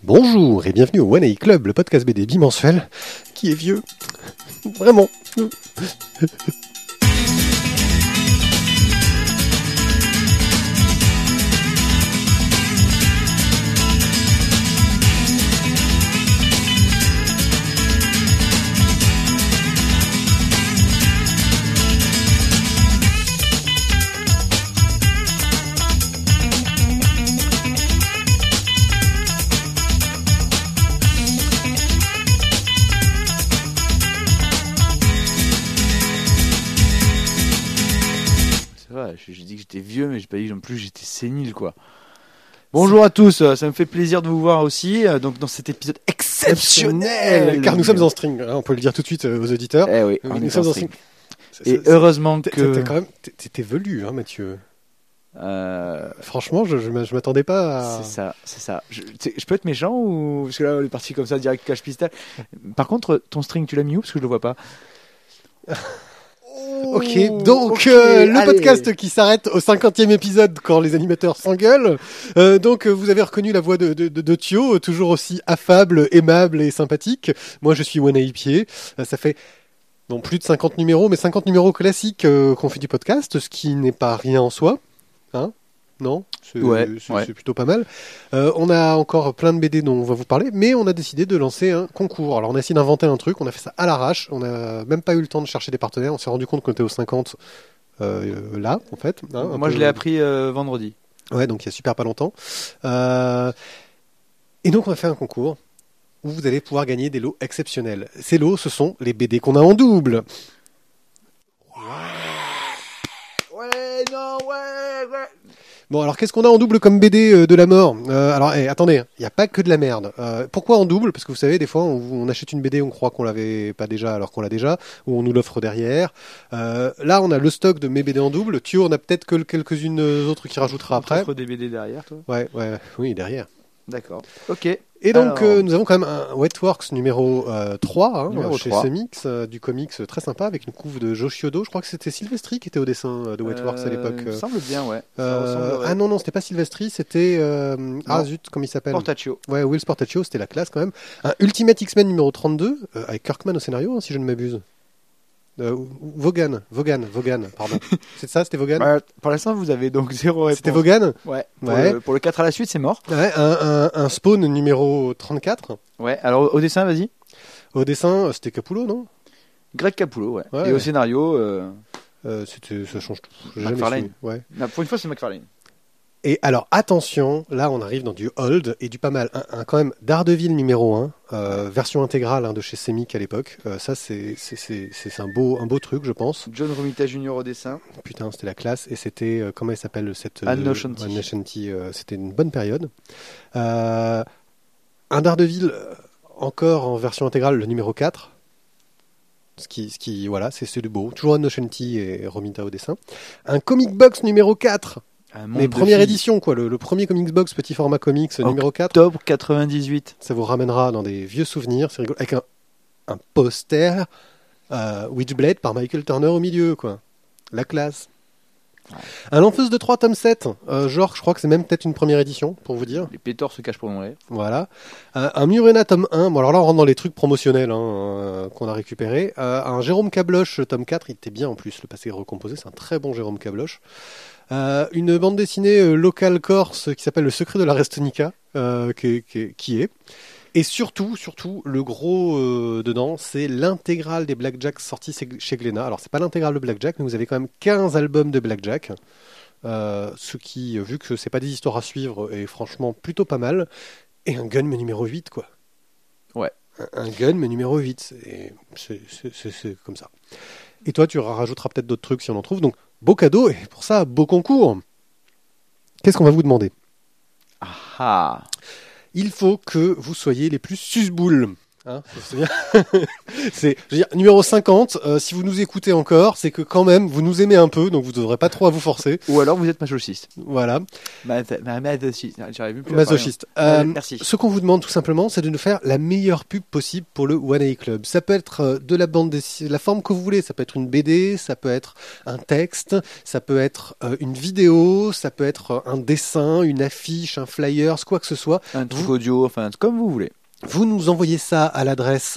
Bonjour et bienvenue au One A Club, le podcast BD bimensuel qui est vieux. Vraiment. J'ai dit que j'étais vieux, mais j'ai pas dit non plus que j'étais sénile, quoi. Bonjour à tous, ça me fait plaisir de vous voir aussi, donc dans cet épisode exceptionnel, car nous sommes en string, on peut le dire tout de suite aux auditeurs. Eh oui, nous sommes en string. Et heureusement que... T'es velu, hein, Mathieu. Franchement, je m'attendais pas à... C'est ça. Je peux être méchant ou... Parce que là, on est parti comme ça, direct cache pistole. Par contre, ton string, tu l'as mis où? Parce que je le vois pas. Ok, donc le podcast qui s'arrête au 50e épisode quand les animateurs s'engueulent. Donc vous avez reconnu la voix de Thio, toujours aussi affable, aimable et sympathique. Moi je suis One A Pied. Ça fait plus de 50 numéros, mais 50 numéros classiques qu'on fait du podcast, ce qui n'est pas rien en soi. Hein? Non, c'est plutôt pas mal. On a encore plein de BD dont on va vous parler, mais on a décidé de lancer un concours. Alors on a essayé d'inventer un truc, on a fait ça à l'arrache, on n'a même pas eu le temps de chercher des partenaires, on s'est rendu compte qu'on était aux 50 là, en fait. Hein, moi je l'ai appris vendredi. Ouais, donc il y a super pas longtemps. Et donc on a fait un concours où vous allez pouvoir gagner des lots exceptionnels. Ces lots, ce sont les BD qu'on a en double. Bon, alors qu'est-ce qu'on a en double comme BD de la mort? Alors, attendez, il n'y a pas que de la merde. Pourquoi en double? Parce que vous savez, des fois, on achète une BD, on croit qu'on l'avait pas déjà alors qu'on l'a déjà, ou on nous l'offre derrière. Là, on a le stock de mes BD en double. Tu on a peut-être que quelques-unes autres qui rajoutera après. Tu offres des BD derrière, toi? Oui, derrière. D'accord, ok. Et donc, nous avons quand même un Wetworks numéro 3 chez 3. Semix, du comics très sympa, avec une couve de Joe Chiodo. Je crois que c'était Silvestri qui était au dessin de Wetworks à l'époque. Il me semble bien, ouais. Non, c'était pas Silvestri, c'était... comment il s'appelle? Portaccio. Ouais, Will Portaccio, c'était la classe quand même. Un Ultimate X-Men numéro 32, avec Kirkman au scénario, si je ne m'abuse. Vaughan, pardon. C'est ça, c'était Vaughan? Pour l'instant, vous avez donc 0 réponse. C'était Vaughan? Ouais. Pour le 4 à la suite, c'est mort. Ouais, un Spawn numéro 34. Ouais, alors au dessin, vas-y. Au dessin, c'était Capullo, non? Greg Capullo, ouais. Et au scénario... ça change tout. McFarlane. Ouais. Non, pour une fois, c'est McFarlane. Et alors, attention, là, on arrive dans du old et du pas mal. Quand même, Daredevil numéro 1, version intégrale de chez Semic à l'époque. Ça, c'est un beau truc, je pense. John Romita Jr. au dessin. Putain, c'était la classe. Et c'était, comment elle s'appelle cette Anne Nocenti. Anne Nocenti, c'était une bonne période. Un Daredevil, encore en version intégrale, le numéro 4. Voilà, c'est du beau. Toujours Anne Nocenti et Romita au dessin. Un Comic Box numéro 4. Les premières éditions, quoi. Le premier Comics Box, petit format comics, numéro 4. Octobre 98. Ça vous ramènera dans des vieux souvenirs, c'est rigolo. Avec un poster Witchblade par Michael Turner au milieu, quoi. La classe. Ouais. Un Lanfeuse de 3 tome 7. Je crois que c'est même peut-être une première édition, pour vous dire. Les pétors se cachent pour mourir. Voilà. Un Murena tome 1. Bon, alors là, on rentre dans les trucs promotionnels qu'on a récupérés. Un Jérôme Cabloche tome 4. Il était bien en plus, le passé recomposé. C'est un très bon Jérôme Cabloche. Une bande dessinée locale corse qui s'appelle Le Secret de la Restonica, qui est. Et surtout, le gros dedans, c'est l'intégrale des Blackjack sortis chez Glénat. Alors, c'est pas l'intégrale de Blackjack, mais vous avez quand même 15 albums de Blackjack. Ce qui, vu que c'est pas des histoires à suivre, est franchement plutôt pas mal. Et un Gunme numéro 8, quoi. Ouais. Un Gunme numéro 8. C'est comme ça. Et toi, tu rajouteras peut-être d'autres trucs si on en trouve. Donc, beau cadeau, et pour ça, beau concours. Qu'est-ce qu'on va vous demander? Ah. Il faut que vous soyez les plus susboules. Hein, c'est bien. Je veux dire, numéro 50, si vous nous écoutez encore, c'est que quand même, vous nous aimez un peu, donc vous ne devrez pas trop à vous forcer. Ou alors vous êtes masochiste. Voilà. Masochiste. J'arrive plus à Masochiste. merci. Ce qu'on vous demande tout simplement, c'est de nous faire la meilleure pub possible pour le One A Club. Ça peut être de la bande dessinée, la forme que vous voulez. Ça peut être une BD, ça peut être un texte, ça peut être une vidéo, ça peut être un dessin, une affiche, un flyer, quoi que ce soit. Un truc audio, enfin comme vous voulez. Vous nous envoyez ça à l'adresse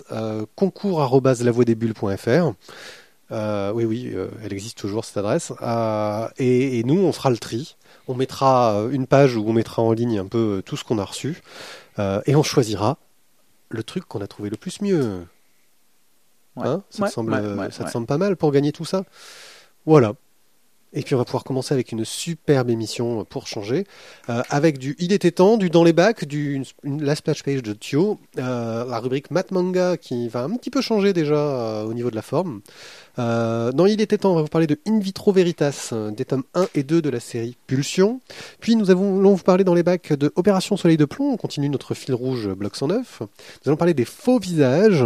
concours@lavoidesbulles.fr. Oui, elle existe toujours cette adresse. Et nous, on fera le tri. On mettra une page où on mettra en ligne un peu tout ce qu'on a reçu. Et on choisira le truc qu'on a trouvé le plus mieux. Ouais. Hein, ça Ouais, te semble, ouais, ça te ouais. semble pas mal pour gagner tout ça? Voilà. Et puis on va pouvoir commencer avec une superbe émission pour changer, avec du Il était temps, du Dans les bacs, la splash page de Thio, la rubrique Math Manga qui va un petit peu changer déjà au niveau de la forme. Dans Il était temps, on va vous parler de In Vitro Veritas, des tomes 1 et 2 de la série Pulsion. Puis nous allons vous parler dans les bacs de Opération Soleil de Plomb, on continue notre fil rouge bloc 109. Nous allons parler des faux visages.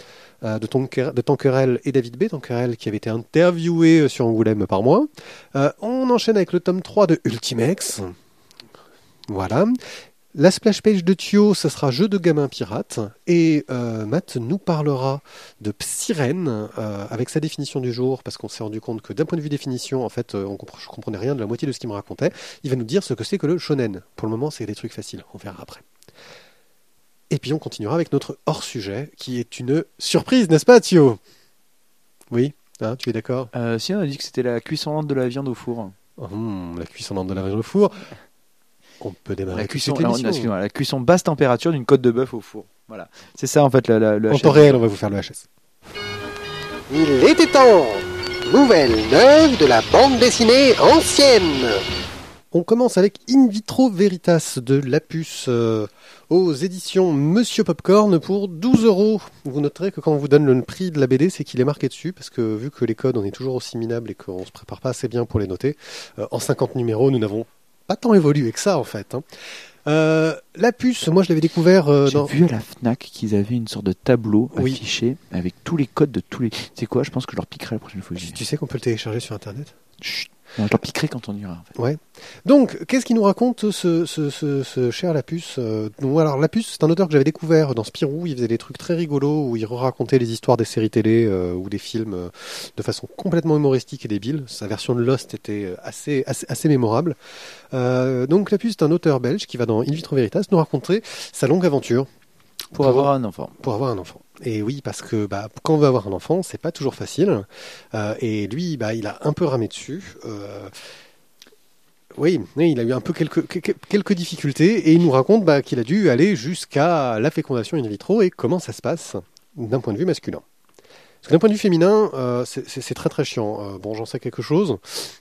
De Tanquerel et David B. Tanquerel qui avait été interviewé sur Angoulême par moi. On enchaîne avec le tome 3 de Ultimex. Voilà. La splash page de Thio, ce sera Jeu de gamin pirate. Et Matt nous parlera de Psyrène avec sa définition du jour, parce qu'on s'est rendu compte que d'un point de vue définition, en fait, je comprenais rien de la moitié de ce qu'il me racontait. Il va nous dire ce que c'est que le shonen. Pour le moment, c'est des trucs faciles. On verra après. Et puis on continuera avec notre hors-sujet, qui est une surprise, n'est-ce pas, Thio? Oui, hein, tu es d'accord? Si on a dit que c'était la cuisson lente de la viande au four. La cuisson lente de la région au four. On peut démarrer La tout de cuisson, suite l'émission. excusez-moi, la cuisson basse température d'une côte de bœuf au four. Voilà. C'est ça en fait le En HS. temps réel, on va vous faire le HS. Il était temps! Nouvelle neuve de la bande dessinée ancienne! On commence avec In Vitro Veritas de Lapus aux éditions Monsieur Popcorn pour 12 €. Vous noterez que quand on vous donne le prix de la BD, c'est qu'il est marqué dessus, parce que vu que les codes, on est toujours aussi minables et qu'on se prépare pas assez bien pour les noter, en 50 numéros, nous n'avons pas tant évolué que ça, en fait. Lapus, moi je l'avais découvert J'ai vu à la Fnac qu'ils avaient une sorte de tableau Oui. affiché avec tous les codes de tous les. C'est quoi? Je pense que je leur piquerai la prochaine fois que j'y vais. Tu sais qu'on peut le télécharger sur Internet? Chut. Non, je leur piquerai quand on ira. En fait. Ouais. Donc, qu'est-ce qu'il nous raconte ce cher Lapus donc, alors, Lapus, c'est un auteur que j'avais découvert dans Spirou. Il faisait des trucs très rigolos où il racontait les histoires des séries télé ou des films de façon complètement humoristique et débile. Sa version de Lost était assez mémorable. Donc, Lapus, c'est un auteur belge qui va dans In Vitro Veritas nous raconter sa longue aventure. Pour avoir un enfant. Pour avoir un enfant. Et oui, parce que quand on veut avoir un enfant, c'est pas toujours facile. Et lui, il a un peu ramé dessus. Oui, il a eu un peu quelques difficultés. Et il nous raconte qu'il a dû aller jusqu'à la fécondation in vitro et comment ça se passe d'un point de vue masculin. Parce que d'un point de vue féminin, c'est très très chiant. Bon, j'en sais quelque chose.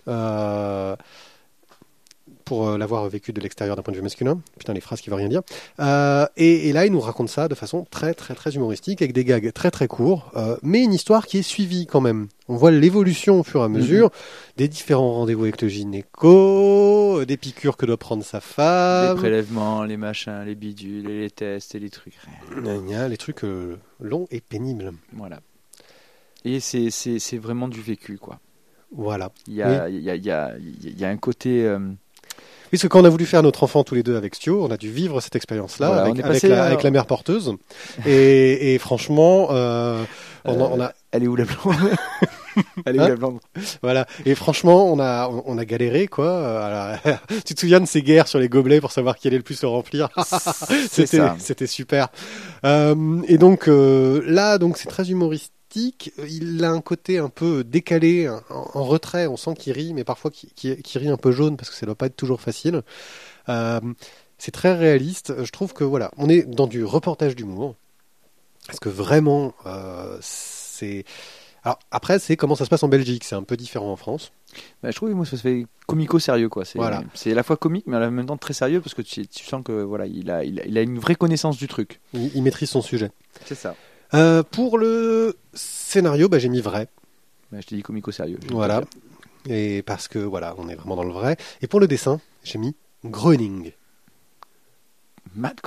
Pour l'avoir vécu de l'extérieur d'un point de vue masculin. Putain, les phrases qui ne veulent rien dire. Et là, il nous raconte ça de façon très, très, très humoristique, avec des gags très, très courts, mais une histoire qui est suivie quand même. On voit l'évolution au fur et à mesure des différents rendez-vous avec le gynéco, des piqûres que doit prendre sa femme. Les prélèvements, les machins, les bidules, les tests et les trucs. Les trucs longs et pénibles. Voilà. Et c'est vraiment du vécu, quoi. Voilà. Il y a un côté... Oui, parce que quand on a voulu faire notre enfant tous les deux avec Stio, on a dû vivre cette expérience-là voilà, avec la mère porteuse. Et franchement, on a... Elle est où la blonde? Elle est où la blonde? Voilà. Et franchement, on a galéré, quoi. Alors, tu te souviens de ces guerres sur les gobelets pour savoir qui allait le plus se remplir? C'était super. Et donc là, c'est très humoristique. Il a un côté un peu décalé, en retrait. On sent qu'il rit, mais parfois qu'il rit un peu jaune parce que ça doit pas être toujours facile. C'est très réaliste. Je trouve que voilà, on est dans du reportage d'humour. Parce que vraiment, c'est... Alors après, c'est comment ça se passe en Belgique. C'est un peu différent en France. Je trouve que moi, ça se fait comico-sérieux, quoi. Voilà. C'est à la fois comique, mais en même temps très sérieux parce que tu sens que voilà, il a une vraie connaissance du truc. Il maîtrise son sujet. C'est ça. Pour le scénario, j'ai mis vrai. Je t'ai dit comico-sérieux. Voilà. Et parce que voilà, on est vraiment dans le vrai. Et pour le dessin, j'ai mis Groening. Matt Groening.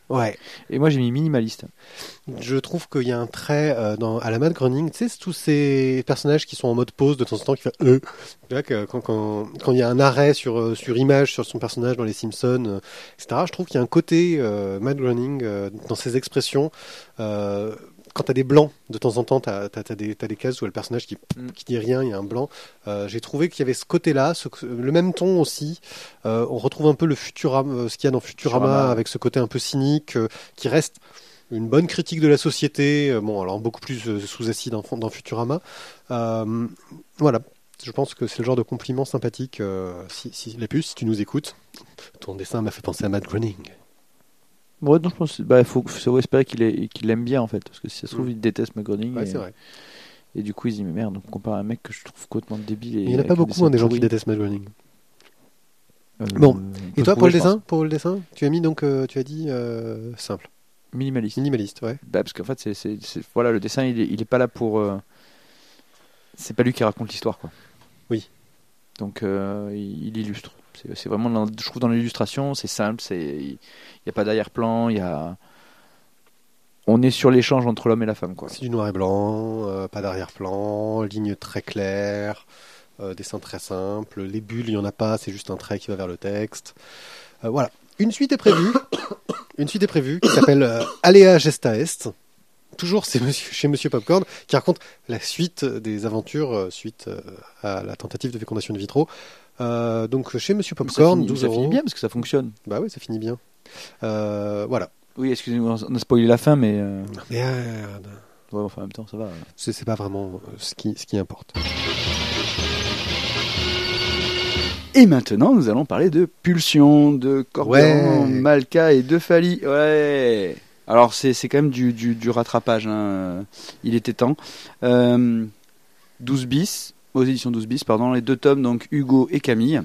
Ouais. Et moi j'ai mis minimaliste. Je trouve qu'il y a un trait à la Matt Groening, tu sais, c'est tous ces personnages qui sont en mode pause de temps en temps, qui fait Tu vois, quand il y a un arrêt sur image sur son personnage dans les Simpsons, etc. Je trouve qu'il y a un côté Matt Groening dans ses expressions. Quand t'as des blancs, de temps en temps, t'as des cases où le personnage qui dit rien, il y a un blanc. J'ai trouvé qu'il y avait ce côté-là, le même ton aussi. On retrouve un peu le Futurama, ce qu'il y a dans Futurama, avec ce côté un peu cynique, qui reste une bonne critique de la société. Bon, alors beaucoup plus sous-acide dans Futurama. Voilà. Je pense que c'est le genre de compliment sympathique. Si si tu nous écoutes, ton dessin m'a fait penser à Matt Groening. Ouais, non, je pense faut espérer qu'il l'aime bien en fait, parce que si ça se trouve il déteste McGroening. Ouais, c'est vrai. Et du coup il se dit mais merde, on compare à un mec que je trouve complètement débile. Il n'y en a pas beaucoup des gens qui détestent Matt Groening. Bon, et toi pour le dessin, tu as mis donc tu as dit simple. Minimaliste, ouais. Bah, parce qu'en fait c'est voilà, le dessin il est pas là pour c'est pas lui qui raconte l'histoire quoi. Oui. Donc il illustre. C'est vraiment, je trouve, dans l'illustration, c'est simple, il n'y a pas d'arrière-plan, on est sur l'échange entre l'homme et la femme, quoi. C'est du noir et blanc, pas d'arrière-plan, ligne très claire, dessin très simple, les bulles, il n'y en a pas, c'est juste un trait qui va vers le texte. Voilà. Une suite est prévue, qui s'appelle Alea Gesta Est. Toujours chez Monsieur Popcorn, qui raconte la suite des aventures suite à la tentative de fécondation de vitro. Donc chez Monsieur Popcorn, ça finit bien parce que ça fonctionne. Bah oui, ça finit bien. Voilà. Oui, excusez-moi, on a spoilé la fin, mais. Merde. Ouais, enfin, en même temps, ça va. C'est pas vraiment ce qui importe. Et maintenant, nous allons parler de Pulsion, de Corberan, Malka et de Fali. Ouais. Alors c'est quand même du rattrapage. Hein. Il était temps. 12 bis. Aux éditions 12 bis, pardon, les 2 tomes, donc Hugo et Camille.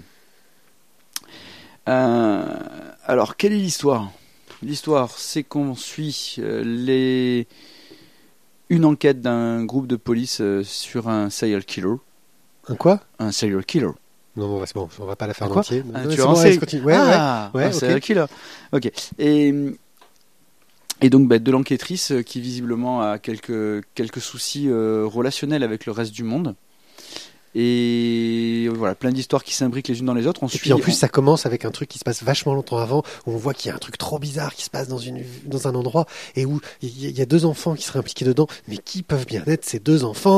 Alors, quelle est l'histoire ? L'histoire, c'est qu'on suit une enquête d'un groupe de police sur un serial killer. Un quoi ? Un serial killer. Non, c'est bon, on va pas la faire en entier. Un tueur en série. Ouais, serial killer. Ok. Et donc de l'enquêtrice qui visiblement a quelques soucis relationnels avec le reste du monde. Et voilà, plein d'histoires qui s'imbriquent les unes dans les autres. Puis en plus, ça commence avec un truc qui se passe vachement longtemps avant, où on voit qu'il y a un truc trop bizarre qui se passe dans un endroit, et où il y a 2 enfants qui seraient impliqués dedans. Mais qui peuvent bien être ces 2 enfants ?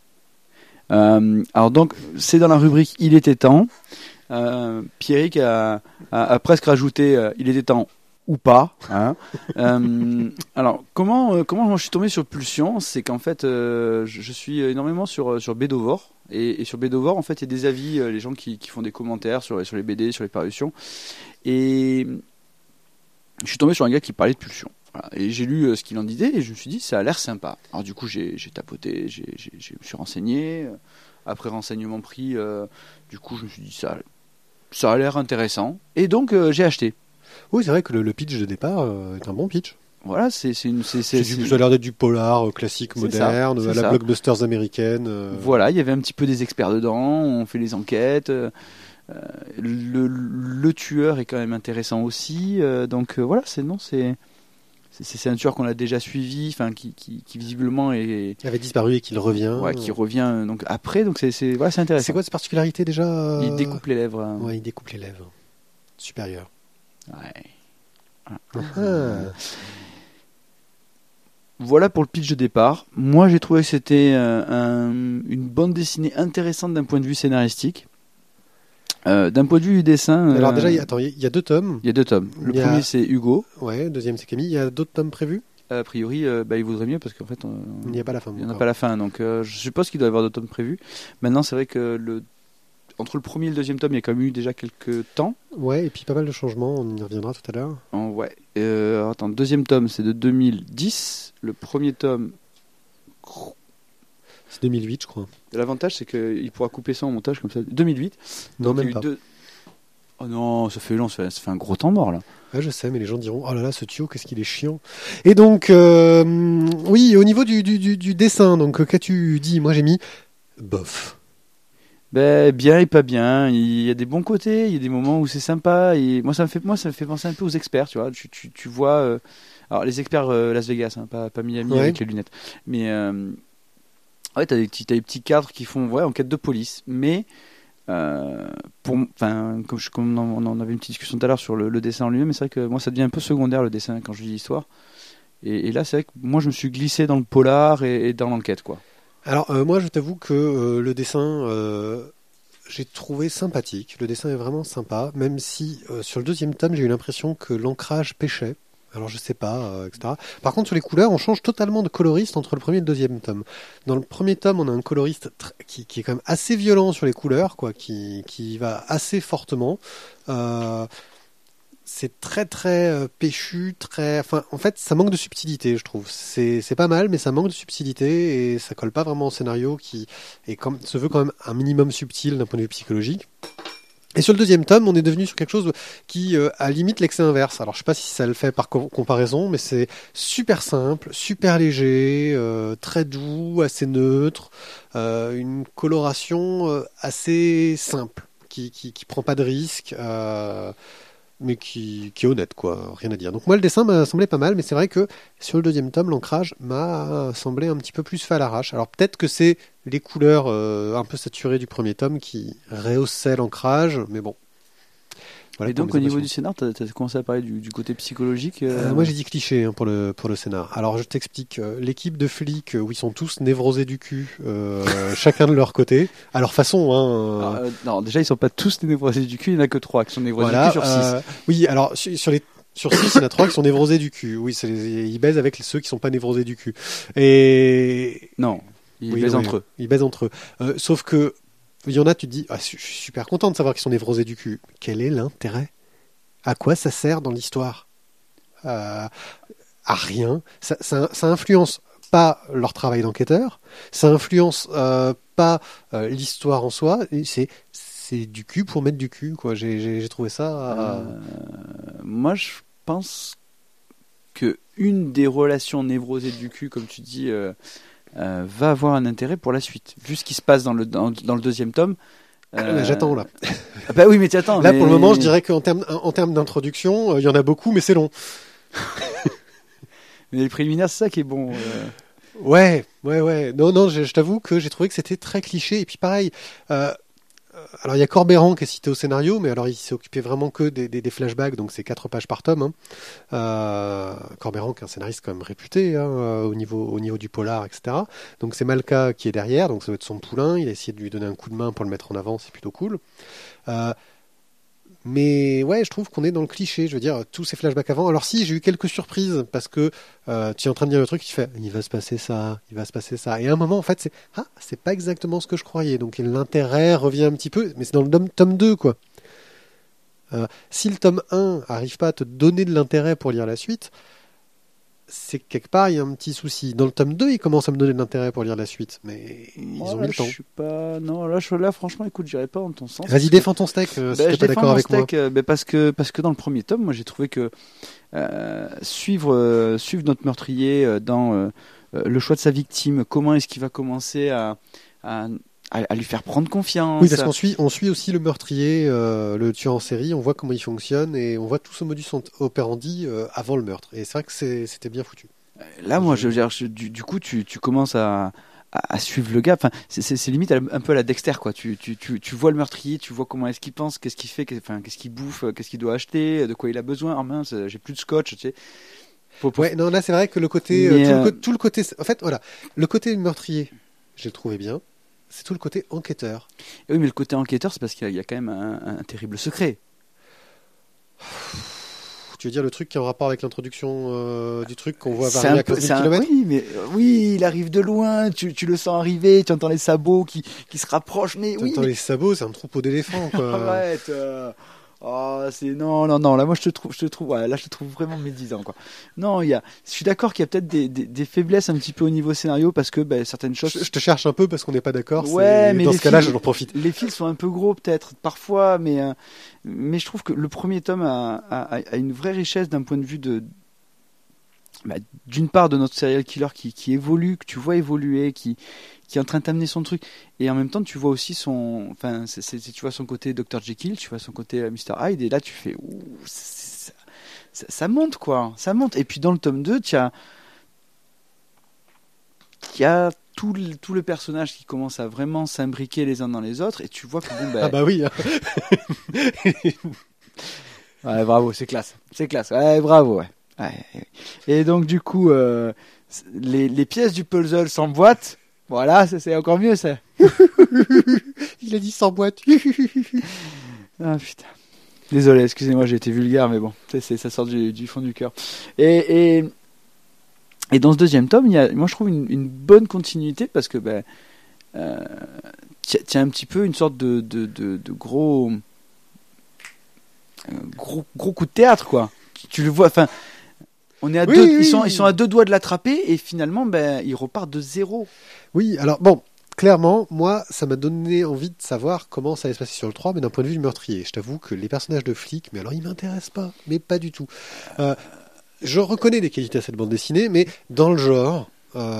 Alors donc, c'est dans la rubrique « Il était temps ». Pierrick a presque rajouté « Il était temps ». Ou pas. Hein. Alors, comment je suis tombé sur Pulsion ? C'est qu'en fait, je suis énormément sur Bédovore. Et sur Bédovore, en fait, il y a des avis, les gens qui font des commentaires sur les BD, sur les parutions. Et je suis tombé sur un gars qui parlait de Pulsion. Voilà. Et j'ai lu ce qu'il en disait et je me suis dit, ça a l'air sympa. Alors du coup, j'ai tapoté, je me suis renseigné. Après renseignement pris, du coup, je me suis dit, ça a l'air intéressant. Et donc, j'ai acheté. Oui, c'est vrai que le pitch de départ est un bon pitch. Voilà, ça a l'air d'être du polar classique, moderne, à la blockbusters américaine. Voilà, il y avait un petit peu des experts dedans, on fait les enquêtes. Le tueur est quand même intéressant aussi. Donc voilà, c'est un tueur qu'on a déjà suivi, enfin qui visiblement avait disparu et qui revient. Ouais, qui revient donc après. Donc c'est intéressant. C'est quoi cette particularité déjà ? Il découpe les lèvres. Ouais, il découpe les lèvres. Supérieur. Ouais. Voilà pour le pitch de départ. Moi, j'ai trouvé que c'était une bande dessinée intéressante d'un point de vue scénaristique. D'un point de vue du dessin... Alors déjà, il y a 2 tomes. Il y a 2 tomes. Le premier, c'est Hugo. Ouais, le deuxième, c'est Camille. Il y a d'autres tomes prévus ? A priori, il vaudrait mieux parce qu'en fait... il n'y a pas la fin. Il n'y en a pas la fin. Donc, je suppose qu'il doit y avoir d'autres tomes prévus. Maintenant, c'est vrai que entre le premier et le deuxième tome, il y a quand même eu déjà quelques temps. Ouais, et puis pas mal de changements, on y reviendra tout à l'heure. Ouais. Attends, le deuxième tome, c'est de 2010. Le premier tome... C'est 2008, je crois. L'avantage, c'est qu'il pourra couper ça en montage comme ça. 2008. Non, même pas. Oh non, ça fait long, ça fait un gros temps mort, là. Ouais, je sais, mais les gens diront, oh là là, ce tuyau, qu'est-ce qu'il est chiant. Et donc, oui, au niveau du dessin, donc, qu'as-tu dit ? Moi, j'ai mis bof. Ben, bien et pas bien. Il y a des bons côtés, il y a des moments où c'est sympa. Et moi, ça me fait penser un peu aux experts, tu vois. Tu vois, alors les experts Las Vegas, hein, pas Miami Ouais. avec les lunettes. Mais ouais, t'as des petits cadres qui font, ouais, enquête de police. Mais enfin, comme on en avait une petite discussion tout à l'heure sur le dessin en lui-même, mais c'est vrai que moi, ça devient un peu secondaire le dessin quand je lis l'histoire. Et là, c'est vrai que moi, je me suis glissé dans le polar et dans l'enquête, quoi. Alors moi je t'avoue que le dessin j'ai trouvé sympathique. Le dessin est vraiment sympa, même si sur le deuxième tome j'ai eu l'impression que l'ancrage pêchait. Alors je sais pas, etc. Par contre sur les couleurs, on change totalement de coloriste entre le premier et le deuxième tome. Dans le premier tome, on a un coloriste qui est quand même assez violent sur les couleurs, quoi, qui va assez fortement. Euh, c'est très très péchu, très. Enfin, en fait, ça manque de subtilité, je trouve. C'est pas mal, mais ça manque de subtilité et ça colle pas vraiment au scénario qui est comme se veut quand même un minimum subtil d'un point de vue psychologique. Et sur le deuxième tome, on est devenu sur quelque chose qui a limite l'excès inverse. Alors je sais pas si ça le fait par comparaison, mais c'est super simple, super léger, très doux, assez neutre, une coloration assez simple, qui prend pas de risque. Mais qui est honnête, quoi, rien à dire. Donc moi, le dessin m'a semblé pas mal, mais c'est vrai que sur le deuxième tome, l'ancrage m'a semblé un petit peu plus fait à l'arrache. Alors peut-être que c'est les couleurs un peu saturées du premier tome qui rehaussaient l'ancrage, mais bon. Voilà Et pour donc, mes au niveau impressions. du scénar, t'as commencé à parler du côté psychologique. Moi j'ai dit cliché hein, pour le scénar. Alors je t'explique, l'équipe de flics où ils sont tous névrosés du cul, chacun de leur côté, à leur façon. Alors, Hein, non, déjà, ils sont pas tous névrosés du cul, il y en a que 3 qui sont névrosés du voilà. cul sur 6. Oui, alors sur 6, il y en a 3 qui sont névrosés du cul. Oui, ils baisent avec ceux qui sont pas névrosés du cul. Et Non, ils oui, baisent oui, entre eux. ils baisent entre eux. Sauf que il y en a, tu te dis, ah, je suis super content de savoir qu'ils sont névrosés du cul. Quel est l'intérêt? À quoi ça sert dans l'histoire? À rien. Ça influence pas leur travail d'enquêteur. Ça influence pas l'histoire en soi. Et c'est du cul pour mettre du cul, quoi. J'ai trouvé ça. Moi, je pense que une des relations névrosées du cul, comme tu dis, va avoir un intérêt pour la suite. Vu ce qui se passe dans le deuxième tome. J'attends là. Ah bah oui, mais t'attends. Là, pour le moment, je dirais qu'en termes d'introduction, il y en a beaucoup, mais c'est long. Mais les préliminaires, c'est ça qui est bon. Ouais. Non, non, je t'avoue que j'ai trouvé que c'était très cliché. Et puis pareil, euh, alors il y a Corbeyran qui est cité au scénario, mais alors il s'est occupé vraiment que des flashbacks, donc c'est 4 pages par tome. Hein. Corbeyran qui est un scénariste quand même réputé hein, au niveau du polar, etc. Donc c'est Malka qui est derrière, donc ça doit être son poulain. Il a essayé de lui donner un coup de main pour le mettre en avant, c'est plutôt cool. Euh, Mais ouais, je trouve qu'on est dans le cliché. Je veux dire, tous ces flashbacks avant. Alors si, j'ai eu quelques surprises parce que tu es en train de dire le truc, tu fais, il va se passer ça, il va se passer ça. Et à un moment, en fait, c'est pas exactement ce que je croyais. Donc l'intérêt revient un petit peu, mais c'est dans le tome 2, quoi. Si le tome 1 arrive pas à te donner de l'intérêt pour lire la suite, c'est que quelque part, il y a un petit souci. Dans le tome 2, il commence à me donner de l'intérêt pour lire la suite, mais ils Moi, ont là, mis le je temps. suis pas. Non, là, franchement, écoute, j'irai pas dans ton sens. Vas-y, défends ton steak si Bah, t'es je pas défends d'accord mon avec moi. steak parce que dans le premier tome, moi j'ai trouvé que suivre notre meurtrier dans le choix de sa victime, comment est-ce qu'il va commencer à, à lui faire prendre Oui, confiance. parce qu'on suit aussi le meurtrier, le tueur en série, on voit comment il fonctionne et on voit tout ce modus operandi avant le meurtre. Et c'est vrai que c'était bien foutu. Là, moi, du coup, tu commences à suivre le gars. Enfin, c'est limite un peu à la Dexter, quoi. Tu vois le meurtrier, tu vois comment est-ce qu'il pense, qu'est-ce qu'il fait, qu'est-ce qu'il bouffe, qu'est-ce qu'il doit acheter, de quoi il a besoin. Ah mince, j'ai plus de scotch, tu sais. Ouais, non, là c'est vrai que le côté, Mais, tout le côté, en fait, voilà, le côté meurtrier, j'ai trouvé bien. C'est tout le côté enquêteur. oui, mais le côté enquêteur, c'est parce qu'il y a quand même un terrible secret. Tu veux dire le truc qui est en rapport avec l'introduction du truc qu'on voit C'est varier un à peu, 15 000 km? oui, mais oui, il arrive de loin, tu le sens arriver, tu entends les sabots qui se rapprochent, mais oui, T'entends mais les sabots, c'est un troupeau d'éléphants, quoi. arrête. C'est non, là moi je te trouve ouais, là je te trouve vraiment médisant quoi. Non, je suis d'accord qu'il y a peut-être des faiblesses un petit peu au niveau scénario parce que certaines choses. Je te cherche un peu parce qu'on n'est pas d'accord. Ouais, mais dans les ce cas-là, fils- j'en profite. Les fils sont un peu gros peut-être parfois, mais je trouve que le premier tome a une vraie richesse d'un point de vue d'une part de notre serial killer qui évolue, que tu vois évoluer, qui est en train de t'amener son truc, et en même temps tu vois aussi tu vois son côté Dr Jekyll, tu vois son côté Mr Hyde, et là tu fais ouh, ça monte quoi, ça monte. Et puis dans le tome 2, il y a tout le personnage qui commence à vraiment s'imbriquer les uns dans les autres, et tu vois que Ah bah oui. Ouais, bravo, c'est classe, ouais, bravo, ouais. Et donc du coup, les pièces du puzzle s'emboîtent. Voilà, c'est encore mieux ça. Il a dit s'emboîte. Ah putain. Désolé, excusez-moi, j'ai été vulgaire, mais bon, ça sort du fond du cœur. Et dans ce deuxième tome, moi je trouve une bonne continuité parce que t'as un petit peu une sorte de gros coup de théâtre quoi. Tu le vois, enfin, on est à ils sont à 2 doigts de l'attraper et finalement ils repartent de zéro. Oui, alors bon, clairement, moi, ça m'a donné envie de savoir comment ça allait se passer sur le 3, mais d'un point de vue du meurtrier. Je t'avoue que les personnages de flics, mais alors ils m'intéressent pas, mais pas du tout. Je reconnais des qualités à cette bande dessinée, mais dans le genre,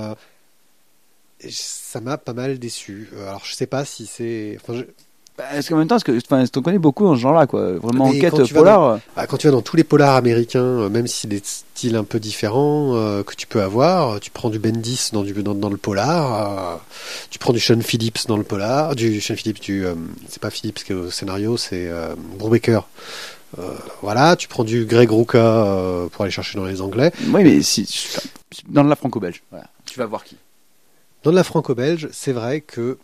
ça m'a pas mal déçu. Alors je sais pas si c'est... Parce qu'en même temps, t'en connais beaucoup dans ce genre-là, quoi. Vraiment mais enquête polar. Quand tu vas dans tous les polars américains, même si c'est des styles un peu différents que tu peux avoir, tu prends du Bendis dans le polar, tu prends du Sean Phillips dans le polar, c'est pas Phillips qui est au scénario, c'est Brubaker. Voilà, tu prends du Greg Rucka pour aller chercher dans les anglais. Oui, mais dans la franco-belge, voilà. Tu vas voir qui. Dans la franco-belge, c'est vrai que